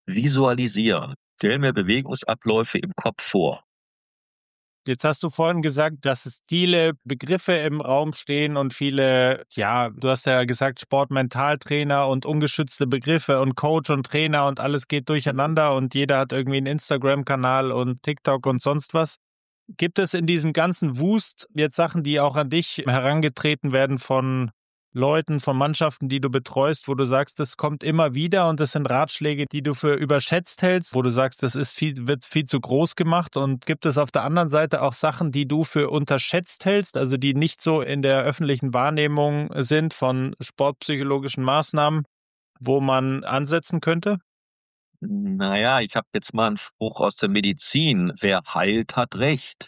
visualisieren. Stell mir Bewegungsabläufe im Kopf vor. Jetzt hast du vorhin gesagt, dass es viele Begriffe im Raum stehen und viele, ja, du hast ja gesagt, Sportmentaltrainer und ungeschützte Begriffe und Coach und Trainer und alles geht durcheinander und jeder hat irgendwie einen Instagram-Kanal und TikTok und sonst was. Gibt es in diesem ganzen Wust jetzt Sachen, die auch an dich herangetreten werden von Leuten, von Mannschaften, die du betreust, wo du sagst, das kommt immer wieder und das sind Ratschläge, die du für überschätzt hältst, wo du sagst, das ist viel, wird viel zu groß gemacht, und gibt es auf der anderen Seite auch Sachen, die du für unterschätzt hältst, also die nicht so in der öffentlichen Wahrnehmung sind von sportpsychologischen Maßnahmen, wo man ansetzen könnte? Naja, ich habe jetzt mal einen Spruch aus der Medizin: Wer heilt, hat Recht.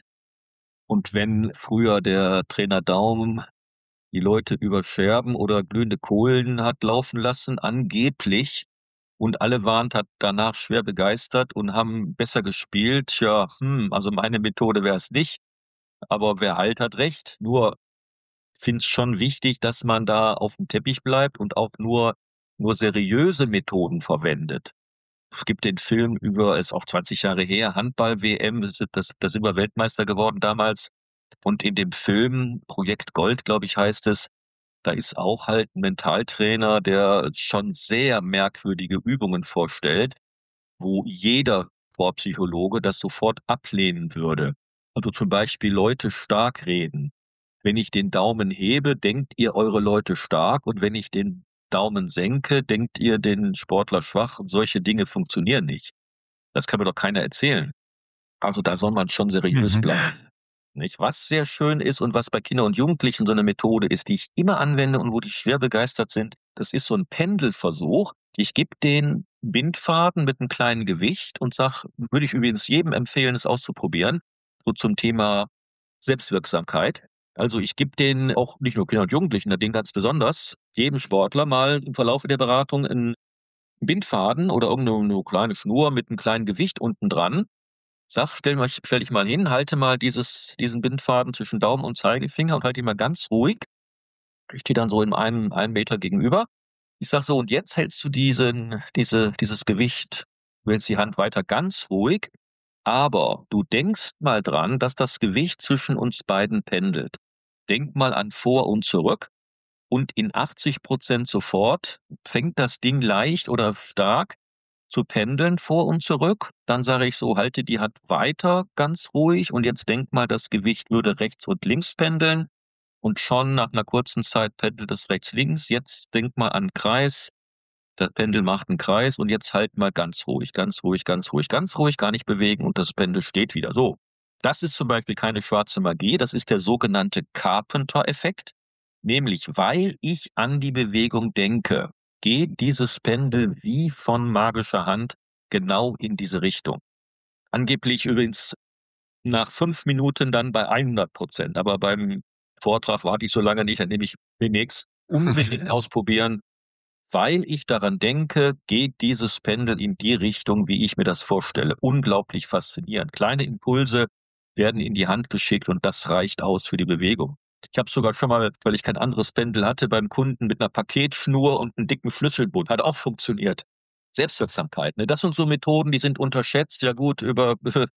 Und wenn früher der Trainer Daum die Leute über Scherben oder glühende Kohlen hat laufen lassen, angeblich, und alle waren ta danach schwer begeistert und haben besser gespielt, tja, hm, also meine Methode wäre es nicht, aber wer heilt, hat Recht. Nur finde es schon wichtig, dass man da auf dem Teppich bleibt und auch nur nur seriöse Methoden verwendet. Es gibt den Film über, ist auch zwanzig Jahre her, Handball-W M, da sind das da sind wir Weltmeister geworden damals. Und in dem Film Projekt Gold, glaube ich, heißt es, da ist auch halt 'n Mentaltrainer, der schon sehr merkwürdige Übungen vorstellt, wo jeder Sportpsychologe das sofort ablehnen würde. Also zum Beispiel Leute stark reden. Wenn ich den Daumen hebe, denkt ihr eure Leute stark, und wenn ich den Daumen senke, denkt ihr den Sportler schwach, und solche Dinge funktionieren nicht. Das kann mir doch keiner erzählen. Also da soll man schon seriös Mhm. bleiben. Nicht? Was sehr schön ist und was bei Kindern und Jugendlichen so eine Methode ist, die ich immer anwende und wo die schwer begeistert sind, das ist so ein Pendelversuch. Ich gebe den Bindfaden mit einem kleinen Gewicht und sage, würde ich übrigens jedem empfehlen, es auszuprobieren, so zum Thema Selbstwirksamkeit. Also, ich gebe den auch nicht nur Kindern und Jugendlichen, den ganz besonders, jedem Sportler mal im Verlaufe der Beratung 'n Bindfaden oder irgend 'ne 'ne kleine Schnur mit einem kleinen Gewicht unten dran. Sag, stell mal stell dich mal hin, halte mal dieses diesen Bindfaden zwischen Daumen und Zeigefinger und halte ihn mal ganz ruhig. Ich stehe dann so in einem einen Meter gegenüber. Ich sage so: „Und jetzt hältst du diesen diese dieses Gewicht, du hältst die Hand weiter ganz ruhig, aber du denkst mal dran, dass das Gewicht zwischen uns beiden pendelt. Denk mal an vor und zurück, und in achtzig Prozent sofort fängt das Ding leicht oder stark zu pendeln vor und zurück. Dann sage ich so: Halte die Hand weiter ganz ruhig, und jetzt denk mal, das Gewicht würde rechts und links pendeln, und schon nach einer kurzen Zeit pendelt es rechts, links. Jetzt denk mal an Kreis. Das Pendel macht einen Kreis, und jetzt halt mal ganz ruhig, ganz ruhig, ganz ruhig, ganz ruhig, gar nicht bewegen, und das Pendel steht wieder. So. Das ist zum Beispiel keine schwarze Magie, das ist der sogenannte Carpenter-Effekt. Nämlich, weil ich an die Bewegung denke, geht dieses Pendel wie von magischer Hand genau in diese Richtung. Angeblich übrigens nach fünf Minuten dann bei hundert Prozent, aber beim Vortrag warte ich so lange nicht, dann nehme ich demnächst unbedingt ausprobieren. Weil ich daran denke, geht dieses Pendel in die Richtung, wie ich mir das vorstelle. Unglaublich faszinierend. Kleine Impulse werden in die Hand geschickt, und das reicht aus für die Bewegung. Ich habe sogar schon mal, weil ich kein anderes Pendel hatte, beim Kunden mit einer Paketschnur und einem dicken Schlüsselbund. Hat auch funktioniert. Selbstwirksamkeit, ne? Das sind so Methoden, die sind unterschätzt. Ja gut, über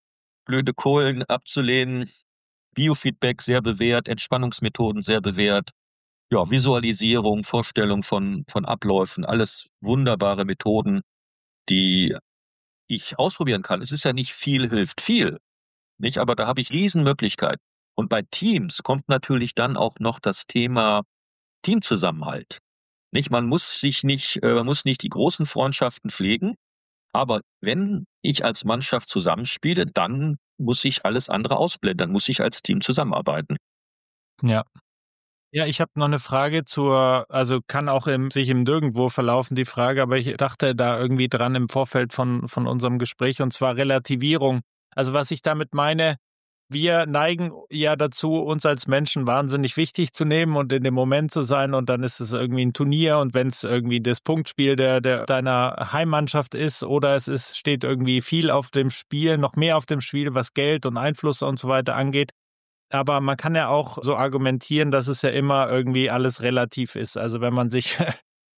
blöde Kohlen abzulehnen. Biofeedback sehr bewährt, Entspannungsmethoden sehr bewährt. Ja, Visualisierung, Vorstellung von von Abläufen, alles wunderbare Methoden, die ich ausprobieren kann. Es ist ja nicht viel hilft viel, nicht? Aber da habe ich Riesenmöglichkeiten. Und bei Teams kommt natürlich dann auch noch das Thema Teamzusammenhalt, nicht? Man muss sich nicht äh, man muss nicht die großen Freundschaften pflegen, aber wenn ich als Mannschaft zusammenspiele, dann muss ich alles andere ausblenden. Dann muss ich als Team zusammenarbeiten. Ja. Ja, ich habe noch eine Frage zur, also kann auch im sich im Nirgendwo verlaufen, die Frage, aber ich dachte da irgendwie dran im Vorfeld von von unserem Gespräch, und zwar Relativierung. Also, was ich damit meine, wir neigen ja dazu, uns als Menschen wahnsinnig wichtig zu nehmen und in dem Moment zu sein, und dann ist es irgendwie ein Turnier, und wenn es irgendwie das Punktspiel der der deiner Heimmannschaft ist oder es ist steht irgendwie viel auf dem Spiel, noch mehr auf dem Spiel, was Geld und Einfluss und so weiter angeht. Aber man kann ja auch so argumentieren, dass es ja immer irgendwie alles relativ ist. Also, wenn man sich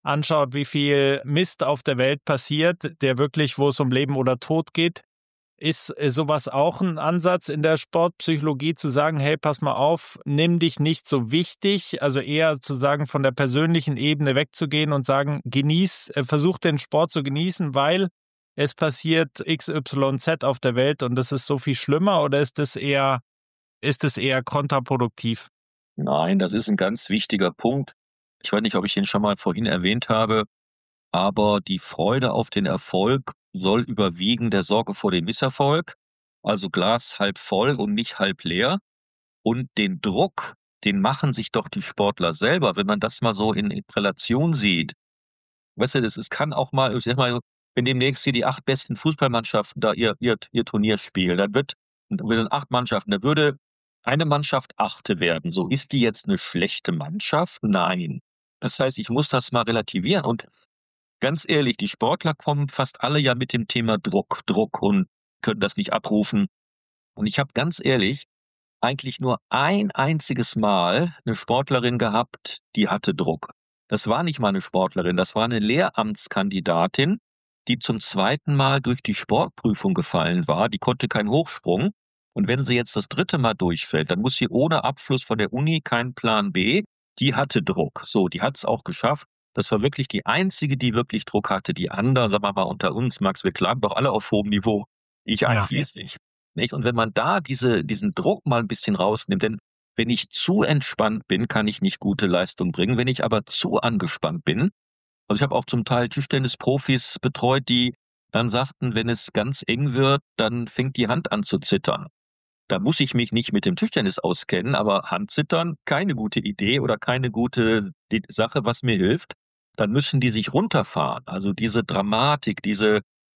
anschaut, wie viel Mist auf der Welt passiert, der wirklich, wo es um Leben oder Tod geht. Ist sowas auch ein Ansatz in der Sportpsychologie, zu sagen, hey, pass mal auf, nimm dich nicht so wichtig, also eher zu sagen, von der persönlichen Ebene wegzugehen und sagen, genieß, versuch den Sport zu genießen, weil es passiert X Y Z auf der Welt und das ist so viel schlimmer, oder ist das eher, ist das eher kontraproduktiv? Nein, das ist ein ganz wichtiger Punkt. Ich weiß nicht, ob ich ihn schon mal vorhin erwähnt habe, aber die Freude auf den Erfolg soll überwiegen der Sorge vor dem Misserfolg, also Glas halb voll und nicht halb leer. Und den Druck, den machen sich doch die Sportler selber, wenn man das mal so in in Relation sieht. Weißt du, das es kann auch mal, ich sage mal, wenn demnächst hier die acht besten Fußballmannschaften da ihr ihr ihr Turnier spielen, dann wird würden acht Mannschaften, da würde eine Mannschaft Achte werden. So, ist die jetzt eine schlechte Mannschaft? Nein. Das heißt, ich muss das mal relativieren und ganz ehrlich, die Sportler kommen fast alle ja mit dem Thema Druck, Druck und können das nicht abrufen. Und ich habe ganz ehrlich eigentlich nur ein einziges Mal eine Sportlerin gehabt, die hatte Druck. Das war nicht mal eine Sportlerin, das war eine Lehramtskandidatin, die zum zweiten Mal durch die Sportprüfung gefallen war. Die konnte keinen Hochsprung. Und wenn sie jetzt das dritte Mal durchfällt, dann muss sie ohne Abschluss von der Uni keinen Plan B. Die hatte Druck. So, die hat's auch geschafft. Das war wirklich die einzige, die wirklich Druck hatte. Die anderen, sagen wir mal unter uns, Max, wir klagen doch alle auf hohem Niveau. Ich Ja. einschließlich. Nicht? Und wenn man da diese, diesen Druck mal ein bisschen rausnimmt, denn wenn ich zu entspannt bin, kann ich nicht gute Leistung bringen. Wenn ich aber zu angespannt bin, also ich habe auch zum Teil Tischtennisprofis betreut, die dann sagten, wenn es ganz eng wird, dann fängt die Hand an zu zittern. Da muss ich mich nicht mit dem Tischtennis auskennen, aber Handzittern, keine gute Idee oder keine gute die Sache, was mir hilft. Dann müssen die sich runterfahren. Also diese Dramatik, diese,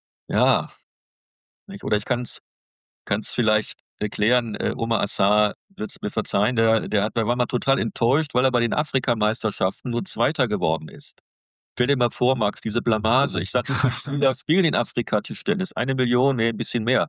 ja, nicht? Oder ich kann's kann's vielleicht erklären, äh, Omer Assar wird's mir verzeihen, der der hat der war mal total enttäuscht, weil er bei den Afrikameisterschaften nur Zweiter geworden ist. Stell dir mal vor, Max, diese Blamage. Ich sage, wie viele Spieler spielen in Afrika Tischtennis? Eine Million, ne, 'n bisschen mehr.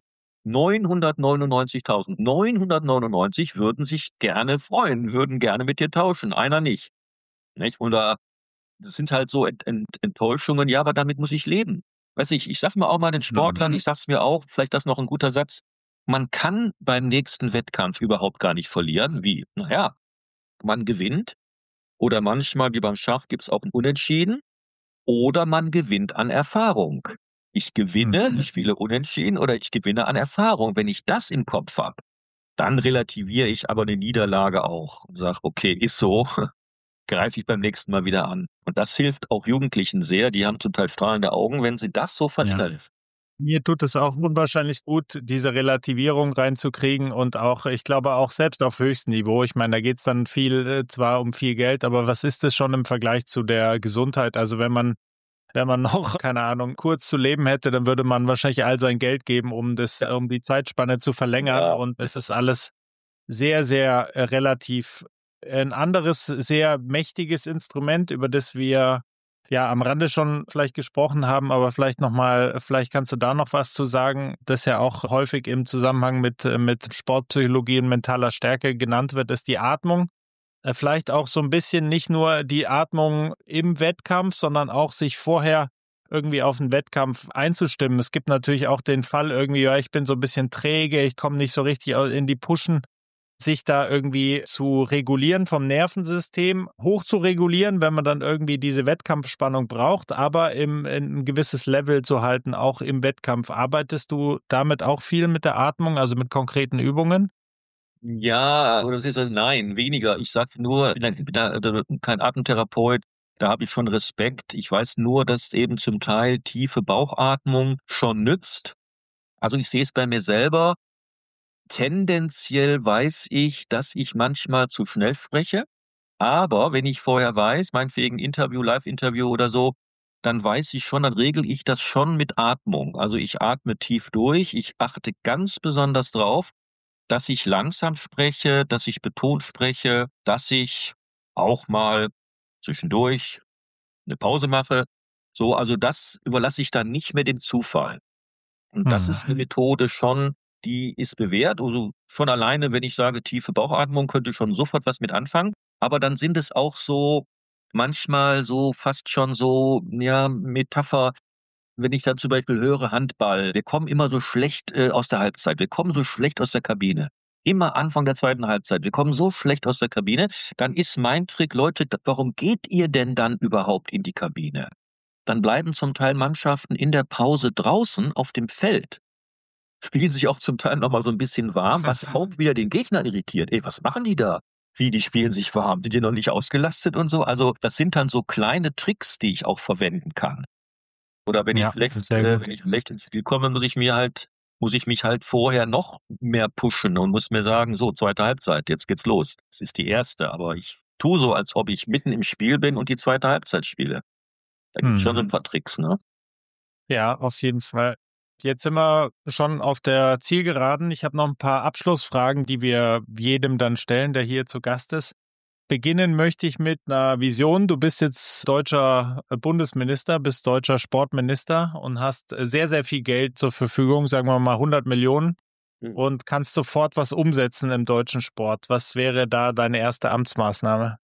neunhundertneunundneunzigtausend. neunhundertneunundneunzig würden sich gerne freuen, würden gerne mit dir tauschen, einer nicht, nicht? Oder das sind halt so Ent Ent Enttäuschungen, ja, aber damit muss ich leben. Weißt du, ich ich sage mal auch mal den Sportlern, ich sage es mir auch, vielleicht das noch 'n guter Satz: Man kann beim nächsten Wettkampf überhaupt gar nicht verlieren. Wie? Na ja, man gewinnt oder manchmal wie beim Schach gibt's auch 'n Unentschieden oder man gewinnt an Erfahrung. Ich gewinne, ich spiele unentschieden oder ich gewinne an Erfahrung. Wenn ich das im Kopf habe, dann relativiere ich aber 'ne Niederlage auch und sage: „Okay, ist so, greife ich beim nächsten Mal wieder an." Und das hilft auch Jugendlichen sehr. Die haben zum Teil strahlende Augen, wenn sie das so Ja. verinnerlichen. Mir tut es auch unwahrscheinlich gut, diese Relativierung reinzukriegen und auch, ich glaube auch selbst auf höchstem Niveau. Ich meine, da geht's dann viel, äh, zwar um viel Geld, aber was ist das schon im Vergleich zu der Gesundheit? Also wenn man, wenn man noch, keine Ahnung, kurz zu leben hätte, dann würde man wahrscheinlich all sein Geld geben, um das, Ja. um die Zeitspanne zu verlängern. Ja. Und es ist alles sehr, sehr äh, relativ. Ein anderes, sehr mächtiges Instrument, über das wir ja am Rande schon vielleicht gesprochen haben, aber vielleicht nochmal, vielleicht kannst du da noch was zu sagen, das ja auch häufig im Zusammenhang mit, äh, mit Sportpsychologie und mentaler Stärke genannt wird, ist die Atmung. Äh, Vielleicht auch so ein bisschen nicht nur die Atmung im Wettkampf, sondern auch sich vorher irgendwie auf den Wettkampf einzustimmen. Es gibt natürlich auch den Fall irgendwie, ja, ich bin so ein bisschen träge, ich komme nicht so richtig au- in die Pushen, sich da irgendwie zu regulieren vom Nervensystem, hoch zu regulieren, wenn man dann irgendwie diese Wettkampfspannung braucht, aber im, in ein gewisses Level zu halten, auch im Wettkampf. Arbeitest du damit auch viel mit der Atmung, also mit konkreten Übungen? Ja, oder beziehungsweise nein, weniger. Ich sage nur, ich bin da bin da also kein Atemtherapeut, da habe ich schon Respekt. Ich weiß nur, dass eben zum Teil tiefe Bauchatmung schon nützt. Also, ich sehe es bei mir selber. Tendenziell weiß ich, dass ich manchmal zu schnell spreche, aber wenn ich vorher weiß, meinetwegen Interview, Live-Interview oder so, dann weiß ich schon, dann regle ich das schon mit Atmung. Also, ich atme tief durch. Ich achte ganz besonders drauf, dass ich langsam spreche, dass ich betont spreche, dass ich auch mal zwischendurch 'ne Pause mache. So, also das überlasse ich dann nicht mehr dem Zufall. Und das Hm. ist 'ne Methode schon, die ist bewährt. Also, schon alleine, wenn ich sage, tiefe Bauchatmung, könnte ich schon sofort was mit anfangen. Aber dann sind es auch so manchmal so fast schon so, ja, Metapher, wenn ich dann zum Beispiel höre Handball, wir kommen immer so schlecht äh, aus der Halbzeit, wir kommen so schlecht aus der Kabine. Immer Anfang der zweiten Halbzeit, wir kommen so schlecht aus der Kabine, dann ist mein Trick, Leute, d- warum geht ihr denn dann überhaupt in die Kabine? Dann bleiben zum Teil Mannschaften in der Pause draußen auf dem Feld, spielen sich auch zum Teil noch mal so ein bisschen warm, was auch wieder den Gegner irritiert. Ey, was machen die da? Wie, die spielen sich warm? Sind die noch nicht ausgelastet und so? Also, das sind dann so kleine Tricks, die ich auch verwenden kann. Oder wenn ich Ja, schlecht sehr äh, gut. wenn ich schlecht ins Spiel komme, muss ich mir halt muss ich mich halt vorher noch mehr pushen und muss mir sagen: „So, zweite Halbzeit, jetzt geht's los. Es ist die erste, aber ich tue so, als ob ich mitten im Spiel bin und die zweite Halbzeit spiele. Da gibt's schon so Mhm. 'n paar Tricks, ne? Ja, auf jeden Fall. Jetzt sind wir schon auf der Zielgeraden. Ich habe noch ein paar Abschlussfragen, die wir jedem dann stellen, der hier zu Gast ist. Beginnen möchte ich mit einer Vision. Du bist jetzt deutscher äh, Bundesminister, bist deutscher Sportminister und hast äh, sehr, sehr viel Geld zur Verfügung, sagen wir mal hundert Millionen, Mhm. und kannst sofort was umsetzen im deutschen Sport. Was wäre da deine erste Amtsmaßnahme?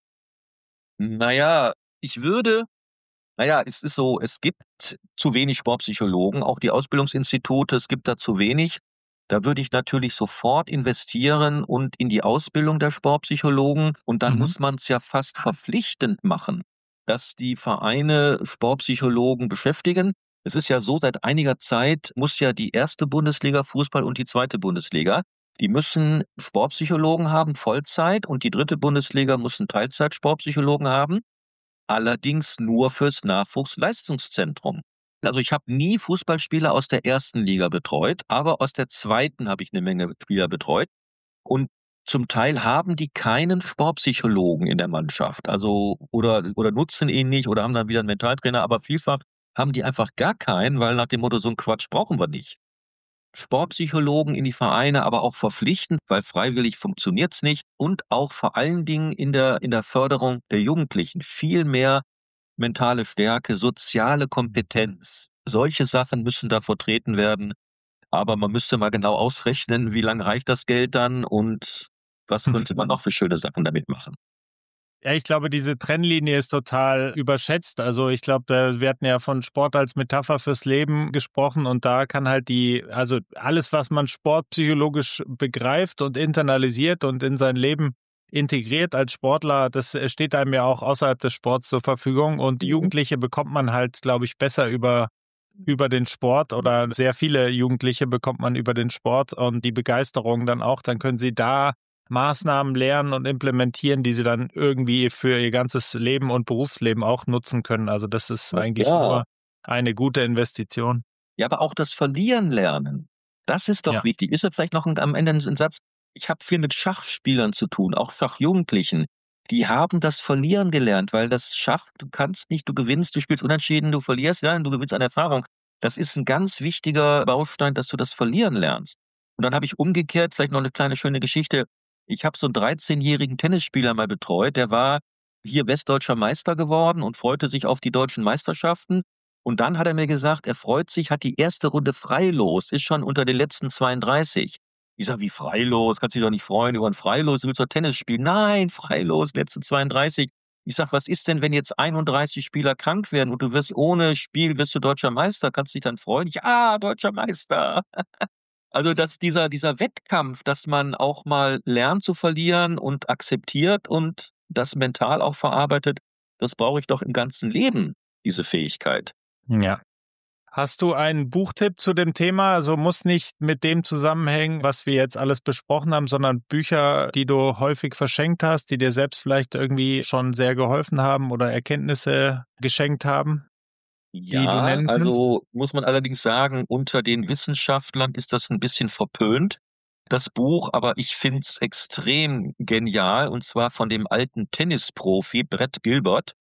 Na ja, ich würde na ja, es ist so, es gibt zu wenig Sportpsychologen, auch die Ausbildungsinstitute, es gibt da zu wenig. Da würde ich natürlich sofort investieren und in die Ausbildung der Sportpsychologen, und dann Mhm. muss man's ja fast verpflichtend machen, dass die Vereine Sportpsychologen beschäftigen. Es ist ja so, seit einiger Zeit muss ja die erste Bundesliga Fußball und die zweite Bundesliga, die müssen Sportpsychologen haben, Vollzeit, und die dritte Bundesliga muss 'n Teilzeit-Sportpsychologen haben. Allerdings nur fürs Nachwuchsleistungszentrum. Also, ich habe nie Fußballspieler aus der ersten Liga betreut, aber aus der zweiten habe ich 'ne Menge Spieler betreut, und zum Teil haben die keinen Sportpsychologen in der Mannschaft, also oder oder nutzen ihn nicht oder haben dann wieder 'n Mentaltrainer, aber vielfach haben die einfach gar keinen, weil nach dem Motto: „So 'n Quatsch brauchen wir nicht." Sportpsychologen in die Vereine, aber auch verpflichtend, weil freiwillig funktioniert's nicht, und auch vor allen Dingen in der in der Förderung der Jugendlichen viel mehr mentale Stärke, soziale Kompetenz. Solche Sachen müssen da vertreten werden, aber man müsste mal genau ausrechnen, wie lang reicht das Geld dann und was könnte man noch für schöne Sachen damit machen. Ja, ich glaube, diese Trennlinie ist total überschätzt. Also ich glaube, äh, wir hatten ja von Sport als Metapher fürs Leben gesprochen, und da kann halt die, also alles, was man sportpsychologisch begreift und internalisiert und in sein Leben integriert als Sportler, das äh, steht einem ja auch außerhalb des Sports zur Verfügung, und Mhm. Jugendliche bekommt man halt, glaube ich, besser über über den Sport, oder sehr viele Jugendliche bekommt man über den Sport und die Begeisterung dann auch, dann können sie da Maßnahmen lernen und implementieren, die sie dann irgendwie für ihr ganzes Leben und Berufsleben auch nutzen können. Also das ist Na eigentlich klar. nur eine gute Investition. Ja, aber auch das Verlieren lernen, das ist doch Ja. wichtig. Ist ja vielleicht noch 'n am Ende 'n S 'n Satz. Ich habe viel mit Schachspielern zu tun, auch Schachjugendlichen. Die haben das Verlieren gelernt, weil das Schach, du kannst nicht, du gewinnst, du spielst unentschieden, du verlierst, ja, du gewinnst an Erfahrung. Das ist 'n ganz wichtiger Baustein, dass du das Verlieren lernst. Und dann habe ich umgekehrt vielleicht noch 'ne kleine schöne Geschichte. Ich habe so 'n dreizehnjährigen Tennisspieler mal betreut, der war hier westdeutscher Meister geworden und freute sich auf die deutschen Meisterschaften. Und dann hat er mir gesagt, er freut sich, hat die erste Runde Freilos, ist schon unter den letzten zweiunddreißig. Ich sage: „Wie Freilos? Kannst dich doch nicht freuen über 'n Freilos, du willst doch Tennis spielen." „Nein, Freilos, letzte zweiunddreißig." Ich sage: „Was ist denn, wenn jetzt einunddreißig Spieler krank werden und du wirst ohne Spiel wirst du Deutscher Meister? Kannst dich dann freuen?" „Ja, Deutscher Meister." Also, dass dieser dieser Wettkampf, dass man auch mal lernt zu verlieren und akzeptiert und das mental auch verarbeitet, das brauche ich doch im ganzen Leben, diese Fähigkeit. Ja. Hast du einen Buchtipp zu dem Thema? Also muss nicht mit dem zusammenhängen, was wir jetzt alles besprochen haben, sondern Bücher, die du häufig verschenkt hast, die dir selbst vielleicht irgendwie schon sehr geholfen haben oder Erkenntnisse geschenkt haben, die du Ja, nennen kannst? also muss man allerdings sagen, unter den Wissenschaftlern ist das 'n bisschen verpönt, das Buch, aber ich finde es extrem genial, und zwar von dem alten Tennisprofi Brett Gilbert.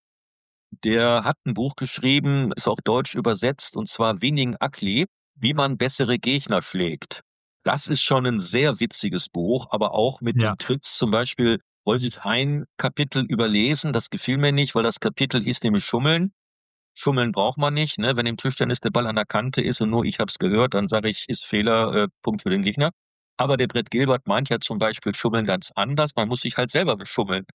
Der hat 'n Buch geschrieben, ist auch deutsch übersetzt, und zwar Winning Ugly: Wie man bessere Gegner schlägt. Das ist schon 'n sehr witziges Buch, aber auch mit Ja. den Tricks. Zum Beispiel wollte ich ein Kapitel überlesen, das gefiel mir nicht, weil das Kapitel hieß nämlich Schummeln. Schummeln braucht man nicht, ne? Wenn im Tischtennis der Ball an der Kante ist und nur ich habe es gehört, dann sage ich: „Ist Fehler, äh, Punkt für den Gegner." Aber der Brett Gilbert meint ja zum Beispiel Schummeln ganz anders. Man muss sich halt selber beschummeln.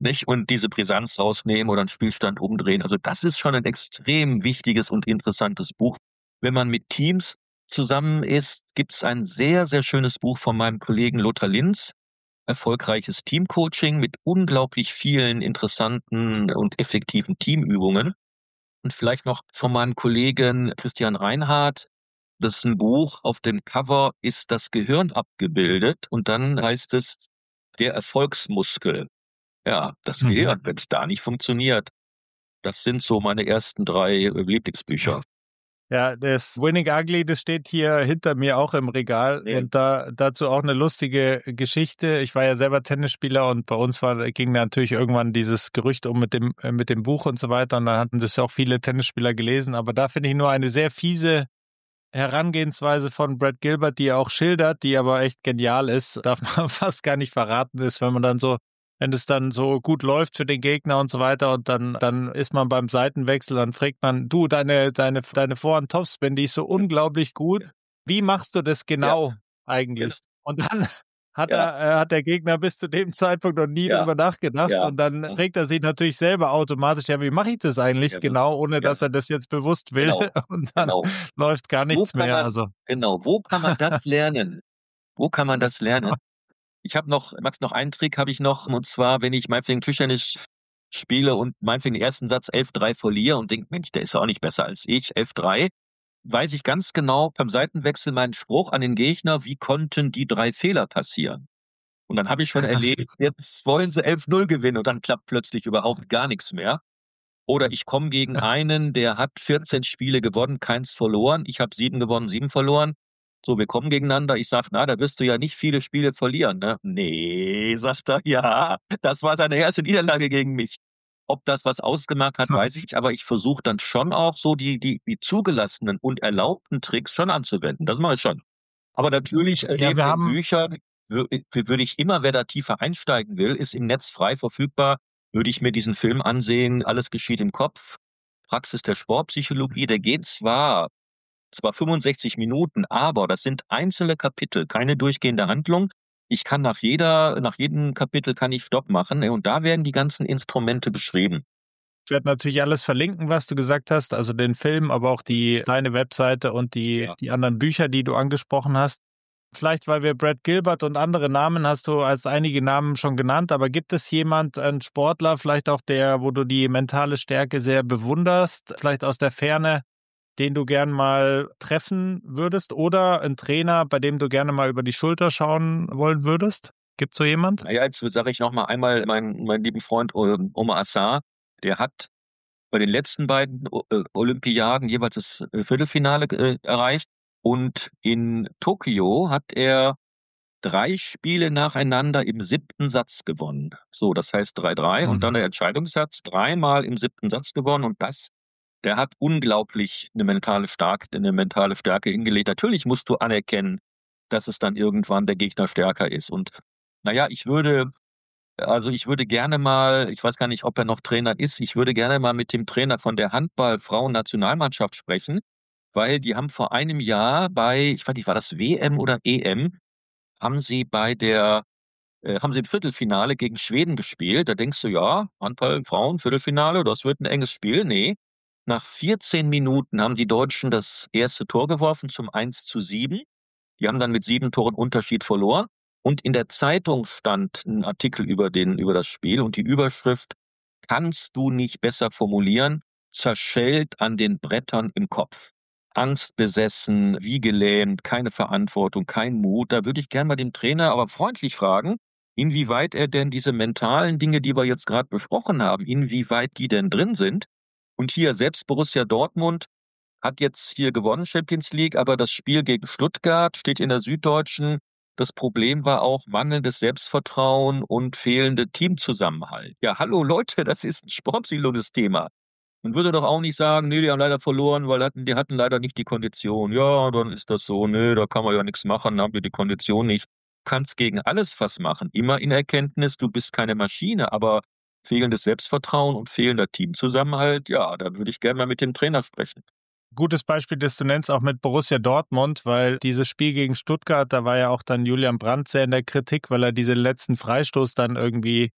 nicht? Und diese Brisanz rausnehmen oder einen Spielstand umdrehen. Also das ist schon ein extrem wichtiges und interessantes Buch. Wenn man mit Teams zusammen ist, gibt es ein sehr, sehr schönes Buch von meinem Kollegen Lothar Linz, Erfolgreiches Teamcoaching mit unglaublich vielen interessanten und effektiven Teamübungen. Und vielleicht noch von meinem Kollegen Christian Reinhardt. Das ist ein Buch, auf dem Cover ist das Gehirn abgebildet und dann heißt es der Erfolgsmuskel. Ja, das Mhm. Gehirn, wenn es da nicht funktioniert. Das sind so meine ersten drei äh, Lieblingsbücher. Ja, das Winning Ugly, das steht hier hinter mir auch im Regal Ja. und da dazu auch eine lustige Geschichte. Ich war ja selber Tennisspieler und bei uns war, ging natürlich irgendwann dieses Gerücht um mit dem, äh, mit dem Buch und so weiter und dann hatten das auch viele Tennisspieler gelesen, aber da finde ich nur eine sehr fiese Herangehensweise von Brad Gilbert, die er auch schildert, die aber echt genial ist, darf man fast gar nicht verraten, ist, wenn man dann so, wenn es dann so gut läuft für den Gegner und so weiter und dann, dann ist man beim Seitenwechsel, dann fragt man, du, deine, deine, deine Vorhand-Topspin, die ist so unglaublich gut. Wie machst du das genau Ja. eigentlich? Und dann hat Ja. er, äh, hat der Gegner bis zu dem Zeitpunkt noch nie Ja. drüber nachgedacht Ja. und dann fragt er sich natürlich selber automatisch, ja, wie mache ich das eigentlich Ja, genau, ohne ja. dass er das jetzt bewusst will Genau. und dann Genau. läuft gar Wo nichts kann mehr. man, Also genau, wo kann man das lernen? Wo kann man das lernen? Ich habe noch, Max, noch einen Trick habe ich noch, und zwar, wenn ich meinetwegen Tischtennis spiele und meinetwegen den ersten Satz elf drei verliere und denke, Mensch, der ist ja auch nicht besser als ich, elf drei, weiß ich ganz genau beim Seitenwechsel meinen Spruch an den Gegner, wie konnten die drei Fehler passieren? Und dann habe ich schon erlebt, jetzt wollen sie elf null gewinnen und dann klappt plötzlich überhaupt gar nichts mehr. Oder ich komme gegen einen, der hat vierzehn Spiele gewonnen, keins verloren. Ich habe sieben gewonnen, sieben verloren. So, wir kommen gegeneinander. Ich sage, na, da wirst du ja nicht viele Spiele verlieren, ne? Nee, sagt er, ja, das war seine erste Niederlage gegen mich. Ob das was ausgemacht hat, weiß ich nicht, aber ich versuche dann schon auch so die, die, die zugelassenen und erlaubten Tricks schon anzuwenden. Das mache ich schon. Aber natürlich, äh, Ja, neben wir den haben- Büchern wür- würde ich immer, wer da tiefer einsteigen will, ist im Netz frei verfügbar, würde ich mir diesen Film ansehen, Alles geschieht im Kopf, Praxis der Sportpsychologie, der geht zwar, zwar fünfundsechzig Minuten, aber das sind einzelne Kapitel, keine durchgehende Handlung. Ich kann nach jeder, nach jedem Kapitel kann ich Stopp machen, äh, und da werden die ganzen Instrumente beschrieben. Ich werde natürlich alles verlinken, was du gesagt hast, also den Film, aber auch die deine Webseite und die, Ja. die anderen Bücher, die du angesprochen hast. Vielleicht, weil wir Brad Gilbert und andere Namen hast du als einige Namen schon genannt, aber gibt es jemand, einen Sportler, vielleicht auch der, wo du die mentale Stärke sehr bewunderst, vielleicht aus der Ferne, den du gern mal treffen würdest oder ein Trainer, bei dem du gerne mal über die Schulter schauen wollen würdest? Gibt es so jemand? Naja, jetzt sage ich noch mal einmal meinen, meinen lieben Freund äh, Omar Assar, der hat bei den letzten beiden äh, Olympiaden jeweils das äh, Viertelfinale äh, erreicht und in Tokio hat er drei Spiele nacheinander im siebten Satz gewonnen. So, das heißt drei drei Mhm. und dann der Entscheidungssatz dreimal im siebten Satz gewonnen und das, der hat unglaublich eine mentale Stark, eine mentale Stärke hingelegt. Natürlich musst du anerkennen, dass es dann irgendwann der Gegner stärker ist und naja, ich würde, also ich würde gerne mal, ich weiß gar nicht, ob er noch Trainer ist, ich würde gerne mal mit dem Trainer von der Handball-Frauen-Nationalmannschaft sprechen, weil die haben vor einem Jahr bei, ich weiß nicht, war das W M oder E M, haben sie bei der, äh, haben sie im Viertelfinale gegen Schweden gespielt. Da denkst du, ja, Handball, Frauen, Viertelfinale, das wird ein enges Spiel. Nee, nach vierzehn Minuten haben die Deutschen das erste Tor geworfen zum eins zu sieben. Die haben dann mit sieben Toren Unterschied verloren. Und in der Zeitung stand ein Artikel über den, über das Spiel und die Überschrift: Kannst du nicht besser formulieren? Zerschellt an den Brettern im Kopf. Angstbesessen, wie gelähmt, keine Verantwortung, kein Mut. Da würde ich gerne mal den Trainer aber freundlich fragen, inwieweit er denn diese mentalen Dinge, die wir jetzt gerade besprochen haben, inwieweit die denn drin sind. Und hier selbst Borussia Dortmund hat jetzt hier gewonnen, Champions League, aber das Spiel gegen Stuttgart steht in der Süddeutschen. Das Problem war auch mangelndes Selbstvertrauen und fehlende Teamzusammenhalt. Ja, hallo Leute, das ist ein sportpsychologisches Thema. Man würde doch auch nicht sagen, nee, die haben leider verloren, weil hatten, die hatten leider nicht die Kondition. Ja, dann ist das so, nee, da kann man ja nichts machen, haben wir die Kondition nicht. Du kannst gegen alles was machen. Immer in Erkenntnis, du bist keine Maschine, aber fehlendes Selbstvertrauen und fehlender Teamzusammenhalt, ja, da würde ich gerne mal mit dem Trainer sprechen. Gutes Beispiel, das du nennst, auch mit Borussia Dortmund, weil dieses Spiel gegen Stuttgart, da war ja auch dann Julian Brandt sehr in der Kritik, weil er diesen letzten Freistoß dann irgendwie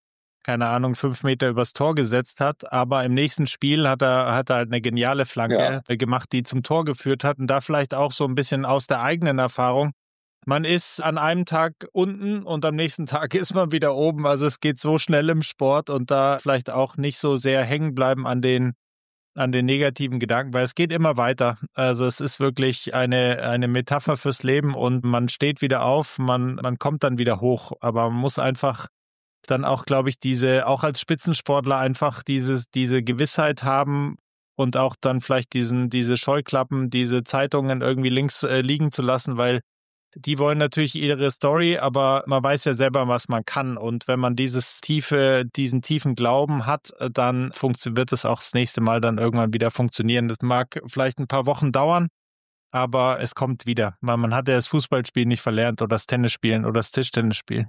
keine Ahnung, fünf Meter übers Tor gesetzt hat. Aber im nächsten Spiel hat er, hat er halt eine geniale Flanke ja. gemacht, die zum Tor geführt hat. Und da vielleicht auch so ein bisschen aus der eigenen Erfahrung. Man ist an einem Tag unten und am nächsten Tag ist man wieder oben. Also es geht so schnell im Sport und da vielleicht auch nicht so sehr hängen bleiben an den, an den negativen Gedanken, weil es geht immer weiter. Also es ist wirklich eine, eine Metapher fürs Leben und man steht wieder auf, man, man kommt dann wieder hoch. Aber man muss einfach dann auch, glaube ich, diese, auch als Spitzensportler einfach dieses, diese Gewissheit haben und auch dann vielleicht diesen, diese Scheuklappen, diese Zeitungen irgendwie links äh, liegen zu lassen, weil die wollen natürlich ihre Story, aber man weiß ja selber, was man kann. Und wenn man dieses tiefe, diesen tiefen Glauben hat, dann wird es auch das nächste Mal dann irgendwann wieder funktionieren. Das mag vielleicht ein paar Wochen dauern, aber es kommt wieder. Weil man hat ja das Fußballspielen nicht verlernt oder das Tennisspielen oder das Tischtennisspielen.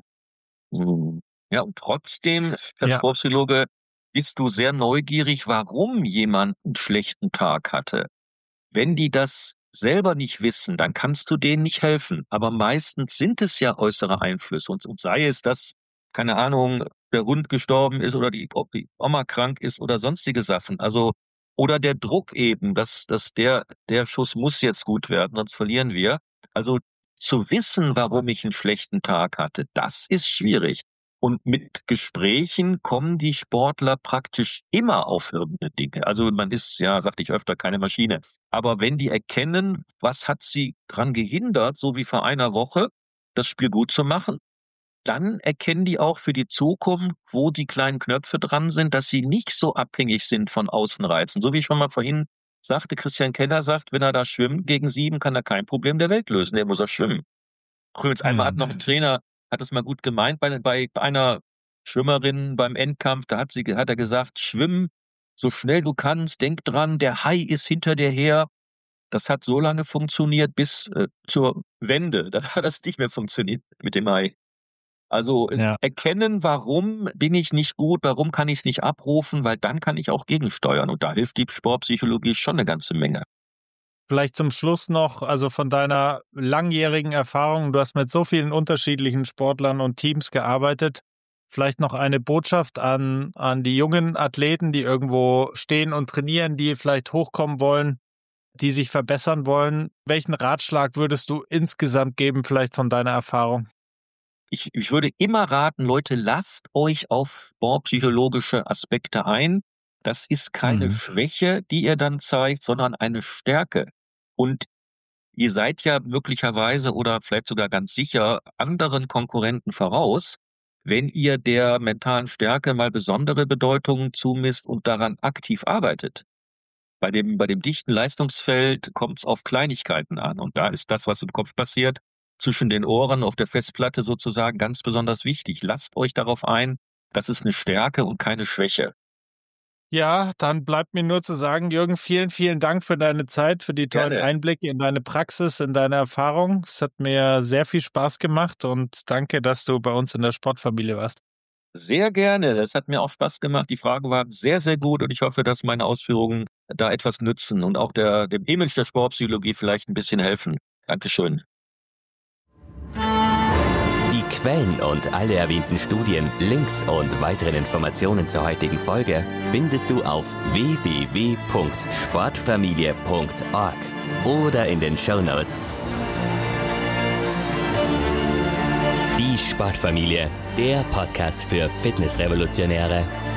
Ja, und trotzdem, Herr ja. Sportpsychologe, bist du sehr neugierig, warum jemand einen schlechten Tag hatte. Wenn die das selber nicht wissen, dann kannst du denen nicht helfen. Aber meistens sind es ja äußere Einflüsse. Und, und sei es, dass, keine Ahnung, der Hund gestorben ist oder die, ob die Oma krank ist oder sonstige Sachen. Also, oder der Druck eben, dass, dass der, der Schuss muss jetzt gut werden, sonst verlieren wir. Also, zu wissen, warum ich einen schlechten Tag hatte, das ist schwierig. Und mit Gesprächen kommen die Sportler praktisch immer auf irgendeine Dinge. Also man ist, ja, sagte ich öfter, keine Maschine. Aber wenn die erkennen, was hat sie dran gehindert, so wie vor einer Woche, das Spiel gut zu machen, dann erkennen die auch für die Zukunft, wo die kleinen Knöpfe dran sind, dass sie nicht so abhängig sind von Außenreizen. So wie ich schon mal vorhin sagte, Christian Keller sagt, wenn er da schwimmt gegen sieben, kann er kein Problem der Welt lösen, der muss er schwimmen. Übrigens, einmal hat noch ein Trainer hat es mal gut gemeint bei, bei einer Schwimmerin beim Endkampf, da hat sie, hat er gesagt, schwimm so schnell du kannst, denk dran, der Hai ist hinter dir her. Das hat so lange funktioniert bis äh, zur Wende, dann hat das nicht mehr funktioniert mit dem Hai. Also ja. erkennen, warum bin ich nicht gut, warum kann ich es nicht abrufen, weil dann kann ich auch gegensteuern und da hilft die Sportpsychologie schon eine ganze Menge. Vielleicht zum Schluss noch, also von deiner langjährigen Erfahrung, du hast mit so vielen unterschiedlichen Sportlern und Teams gearbeitet, vielleicht noch eine Botschaft an, an die jungen Athleten, die irgendwo stehen und trainieren, die vielleicht hochkommen wollen, die sich verbessern wollen. Welchen Ratschlag würdest du insgesamt geben, vielleicht von deiner Erfahrung? Ich, ich würde immer raten, Leute, lasst euch auf sportpsychologische Aspekte ein. Das ist keine mhm. Schwäche, die ihr dann zeigt, sondern eine Stärke. Und ihr seid ja möglicherweise oder vielleicht sogar ganz sicher anderen Konkurrenten voraus, wenn ihr der mentalen Stärke mal besondere Bedeutungen zumisst und daran aktiv arbeitet. Bei dem, bei dem dichten Leistungsfeld kommt es auf Kleinigkeiten an. Und da ist das, was im Kopf passiert, zwischen den Ohren auf der Festplatte sozusagen ganz besonders wichtig. Lasst euch darauf ein, das ist eine Stärke und keine Schwäche. Ja, dann bleibt mir nur zu sagen, Jürgen, vielen, vielen Dank für deine Zeit, für die tollen Gerne. Einblicke in deine Praxis, in deine Erfahrung. Es hat mir sehr viel Spaß gemacht und danke, dass du bei uns in der Sportfamilie warst. Sehr gerne, das hat mir auch Spaß gemacht. Die Fragen waren sehr, sehr gut und ich hoffe, dass meine Ausführungen da etwas nützen und auch der, dem Image der Sportpsychologie vielleicht ein bisschen helfen. Dankeschön. Quellen und alle erwähnten Studien, Links und weiteren Informationen zur heutigen Folge findest du auf w w w punkt sportfamilie punkt org oder in den Shownotes. Die Sportfamilie, der Podcast für Fitnessrevolutionäre.